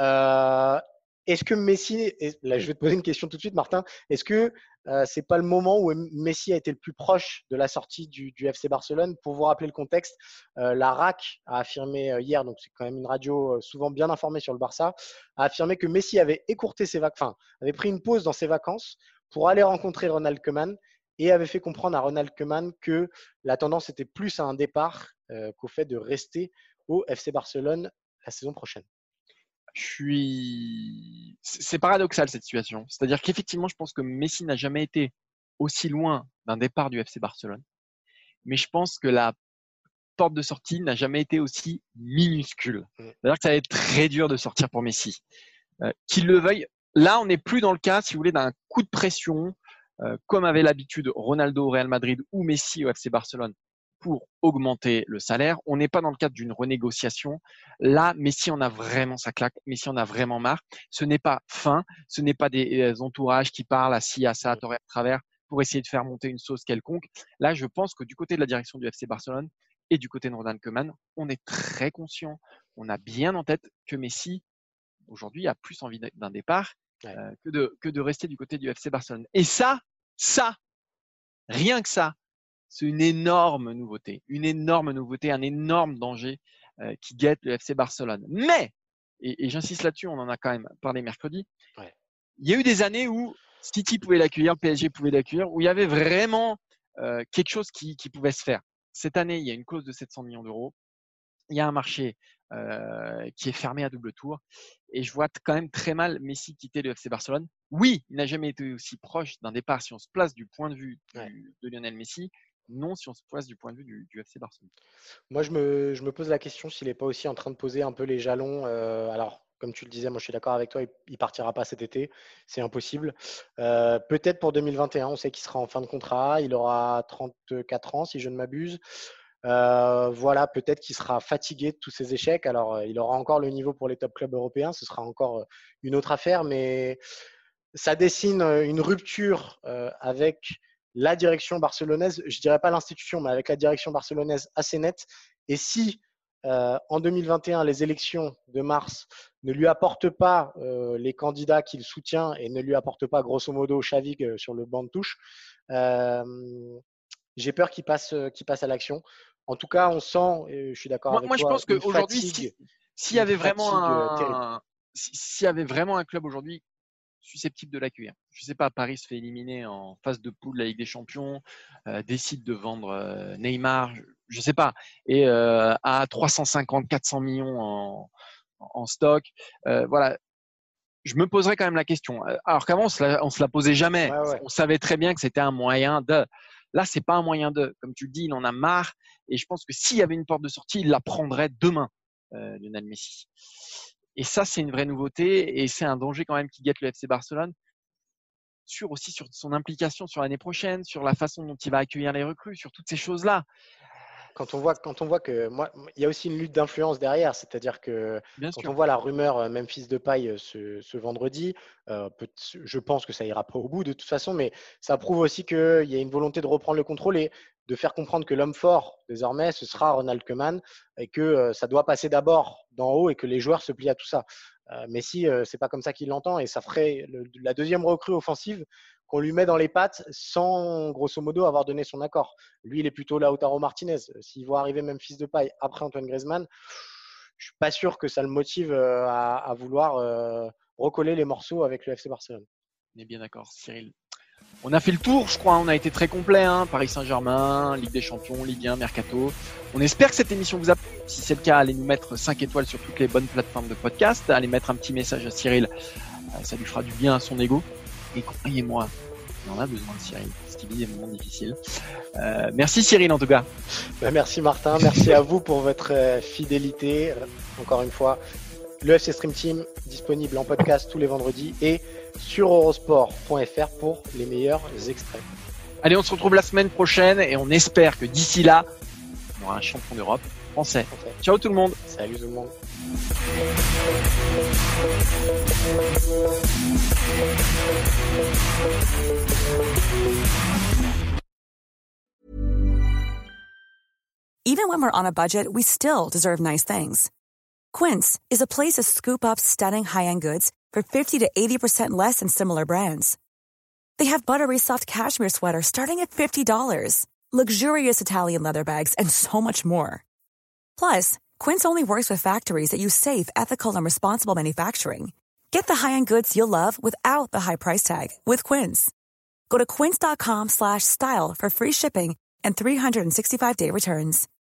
Est-ce que Messi, et là je vais te poser une question tout de suite Martin, est-ce que c'est pas le moment où Messi a été le plus proche de la sortie du FC Barcelone? Pour vous rappeler le contexte, la RAC a affirmé hier, donc c'est quand même une radio souvent bien informée sur le Barça, a affirmé que Messi avait écourté avait pris une pause dans ses vacances pour aller rencontrer Ronald Koeman et avait fait comprendre à Ronald Koeman que la tendance était plus à un départ qu'au fait de rester au FC Barcelone la saison prochaine. C'est paradoxal cette situation. C'est-à-dire qu'effectivement, je pense que Messi n'a jamais été aussi loin d'un départ du FC Barcelone. Mais je pense que la porte de sortie n'a jamais été aussi minuscule. C'est-à-dire que ça va être très dur de sortir pour Messi. Qu'il le veuille. Là, on n'est plus dans le cas, si vous voulez, d'un coup de pression, comme avait l'habitude Ronaldo au Real Madrid ou Messi au FC Barcelone, pour augmenter le salaire. On n'est pas dans le cadre d'une renégociation. Là, Messi en a vraiment sa claque. Messi en a vraiment marre. Ce n'est pas fin. Ce n'est pas des entourages qui parlent à ci, à ça, à tort et à travers pour essayer de faire monter une sauce quelconque. Là, je pense que du côté de la direction du FC Barcelone et du côté de Ronald Koeman, on est très conscient. On a bien en tête que Messi, aujourd'hui, a plus envie d'un départ que de rester du côté du FC Barcelone. Et ça, rien que ça, c'est une énorme nouveauté, un énorme danger qui guette le FC Barcelone. Mais, et j'insiste là-dessus, on en a quand même parlé mercredi, il y a eu des années où City pouvait l'accueillir, le PSG pouvait l'accueillir, où il y avait vraiment quelque chose qui pouvait se faire. Cette année, il y a une clause de 700 millions d'euros. Il y a un marché qui est fermé à double tour. Et je vois quand même très mal Messi quitter le FC Barcelone. Oui, il n'a jamais été aussi proche d'un départ si on se place du point de vue de Lionel Messi. Non, si on se place du point de vue du FC Barcelone. Moi, je me pose la question s'il n'est pas aussi en train de poser un peu les jalons. Alors, comme tu le disais, moi je suis d'accord avec toi, il ne partira pas cet été, c'est impossible. Peut-être pour 2021, on sait qu'il sera en fin de contrat, il aura 34 ans si je ne m'abuse. Voilà, peut-être qu'il sera fatigué de tous ces échecs. Alors, il aura encore le niveau pour les top clubs européens, ce sera encore une autre affaire, mais ça dessine une rupture avec la direction barcelonaise, je dirais pas l'institution, mais avec la direction barcelonaise assez nette. Et si en 2021, les élections de mars ne lui apportent pas les candidats qu'il soutient et ne lui apportent pas grosso modo Xavi sur le banc de touche, j'ai peur qu'il passe à l'action. En tout cas, on sent, et je suis d'accord avec toi, je pense qu'aujourd'hui, s'il y avait vraiment un club aujourd'hui susceptible de l'accueillir. Je ne sais pas, Paris se fait éliminer en phase de poule de la Ligue des Champions, décide de vendre Neymar, je ne sais pas, et à 350-400 millions en stock. Voilà, je me poserais quand même la question. Alors qu'avant, on se la posait jamais. Ouais. On savait très bien que c'était un moyen de. Là, c'est pas un moyen de. Comme tu le dis, il en a marre. Et je pense que s'il y avait une porte de sortie, il la prendrait demain, Lionel Messi. Et ça, c'est une vraie nouveauté et c'est un danger quand même qui guette le FC Barcelone sur son implication sur l'année prochaine, sur la façon dont il va accueillir les recrues, sur toutes ces choses-là. Quand on voit que il y a aussi une lutte d'influence derrière, c'est-à-dire que on voit la rumeur Memphis Depay ce vendredi, je pense que ça ira pas au bout de toute façon, mais ça prouve aussi qu'il y a une volonté de reprendre le contrôle et de faire comprendre que l'homme fort désormais ce sera Ronald Koeman et que ça doit passer d'abord d'en haut et que les joueurs se plient à tout ça. Messi, c'est pas comme ça qu'il l'entend et ça ferait la deuxième recrue offensive qu'on lui met dans les pattes sans, grosso modo, avoir donné son accord. Lui, il est plutôt Lautaro Martinez. S'il voit arriver Memphis Depay après Antoine Griezmann, je suis pas sûr que ça le motive à vouloir recoller les morceaux avec le FC Barcelone. On est bien d'accord, Cyril. On a fait le tour, je crois. On a été très complet. Paris Saint-Germain, Ligue des Champions, Ligue 1, Mercato. On espère que cette émission vous a plu. Si c'est le cas, allez nous mettre 5 étoiles sur toutes les bonnes plateformes de podcast. Allez mettre un petit message à Cyril. Ça lui fera du bien à son ego. Et croyez-moi, on en a besoin de Cyril, parce qu'il vit des moments difficiles. Merci Cyril en tout cas. Merci Martin, merci à vous pour votre fidélité. Encore une fois, le FC Stream Team disponible en podcast tous les vendredis et sur eurosport.fr pour les meilleurs extraits. Allez, on se retrouve la semaine prochaine et on espère que d'ici là, on aura un champion d'Europe français. Ciao tout le monde. Salut tout le monde. Even when we're on a budget, we still deserve nice things. Quince is a place to scoop up stunning high-end goods for 50 to 80% less than similar brands. They have buttery soft cashmere sweaters starting at $50, luxurious Italian leather bags, and so much more. Plus, Quince only works with factories that use safe, ethical, and responsible manufacturing. Get the high-end goods you'll love without the high price tag with Quince. Go to quince.com/style for free shipping and 365-day returns.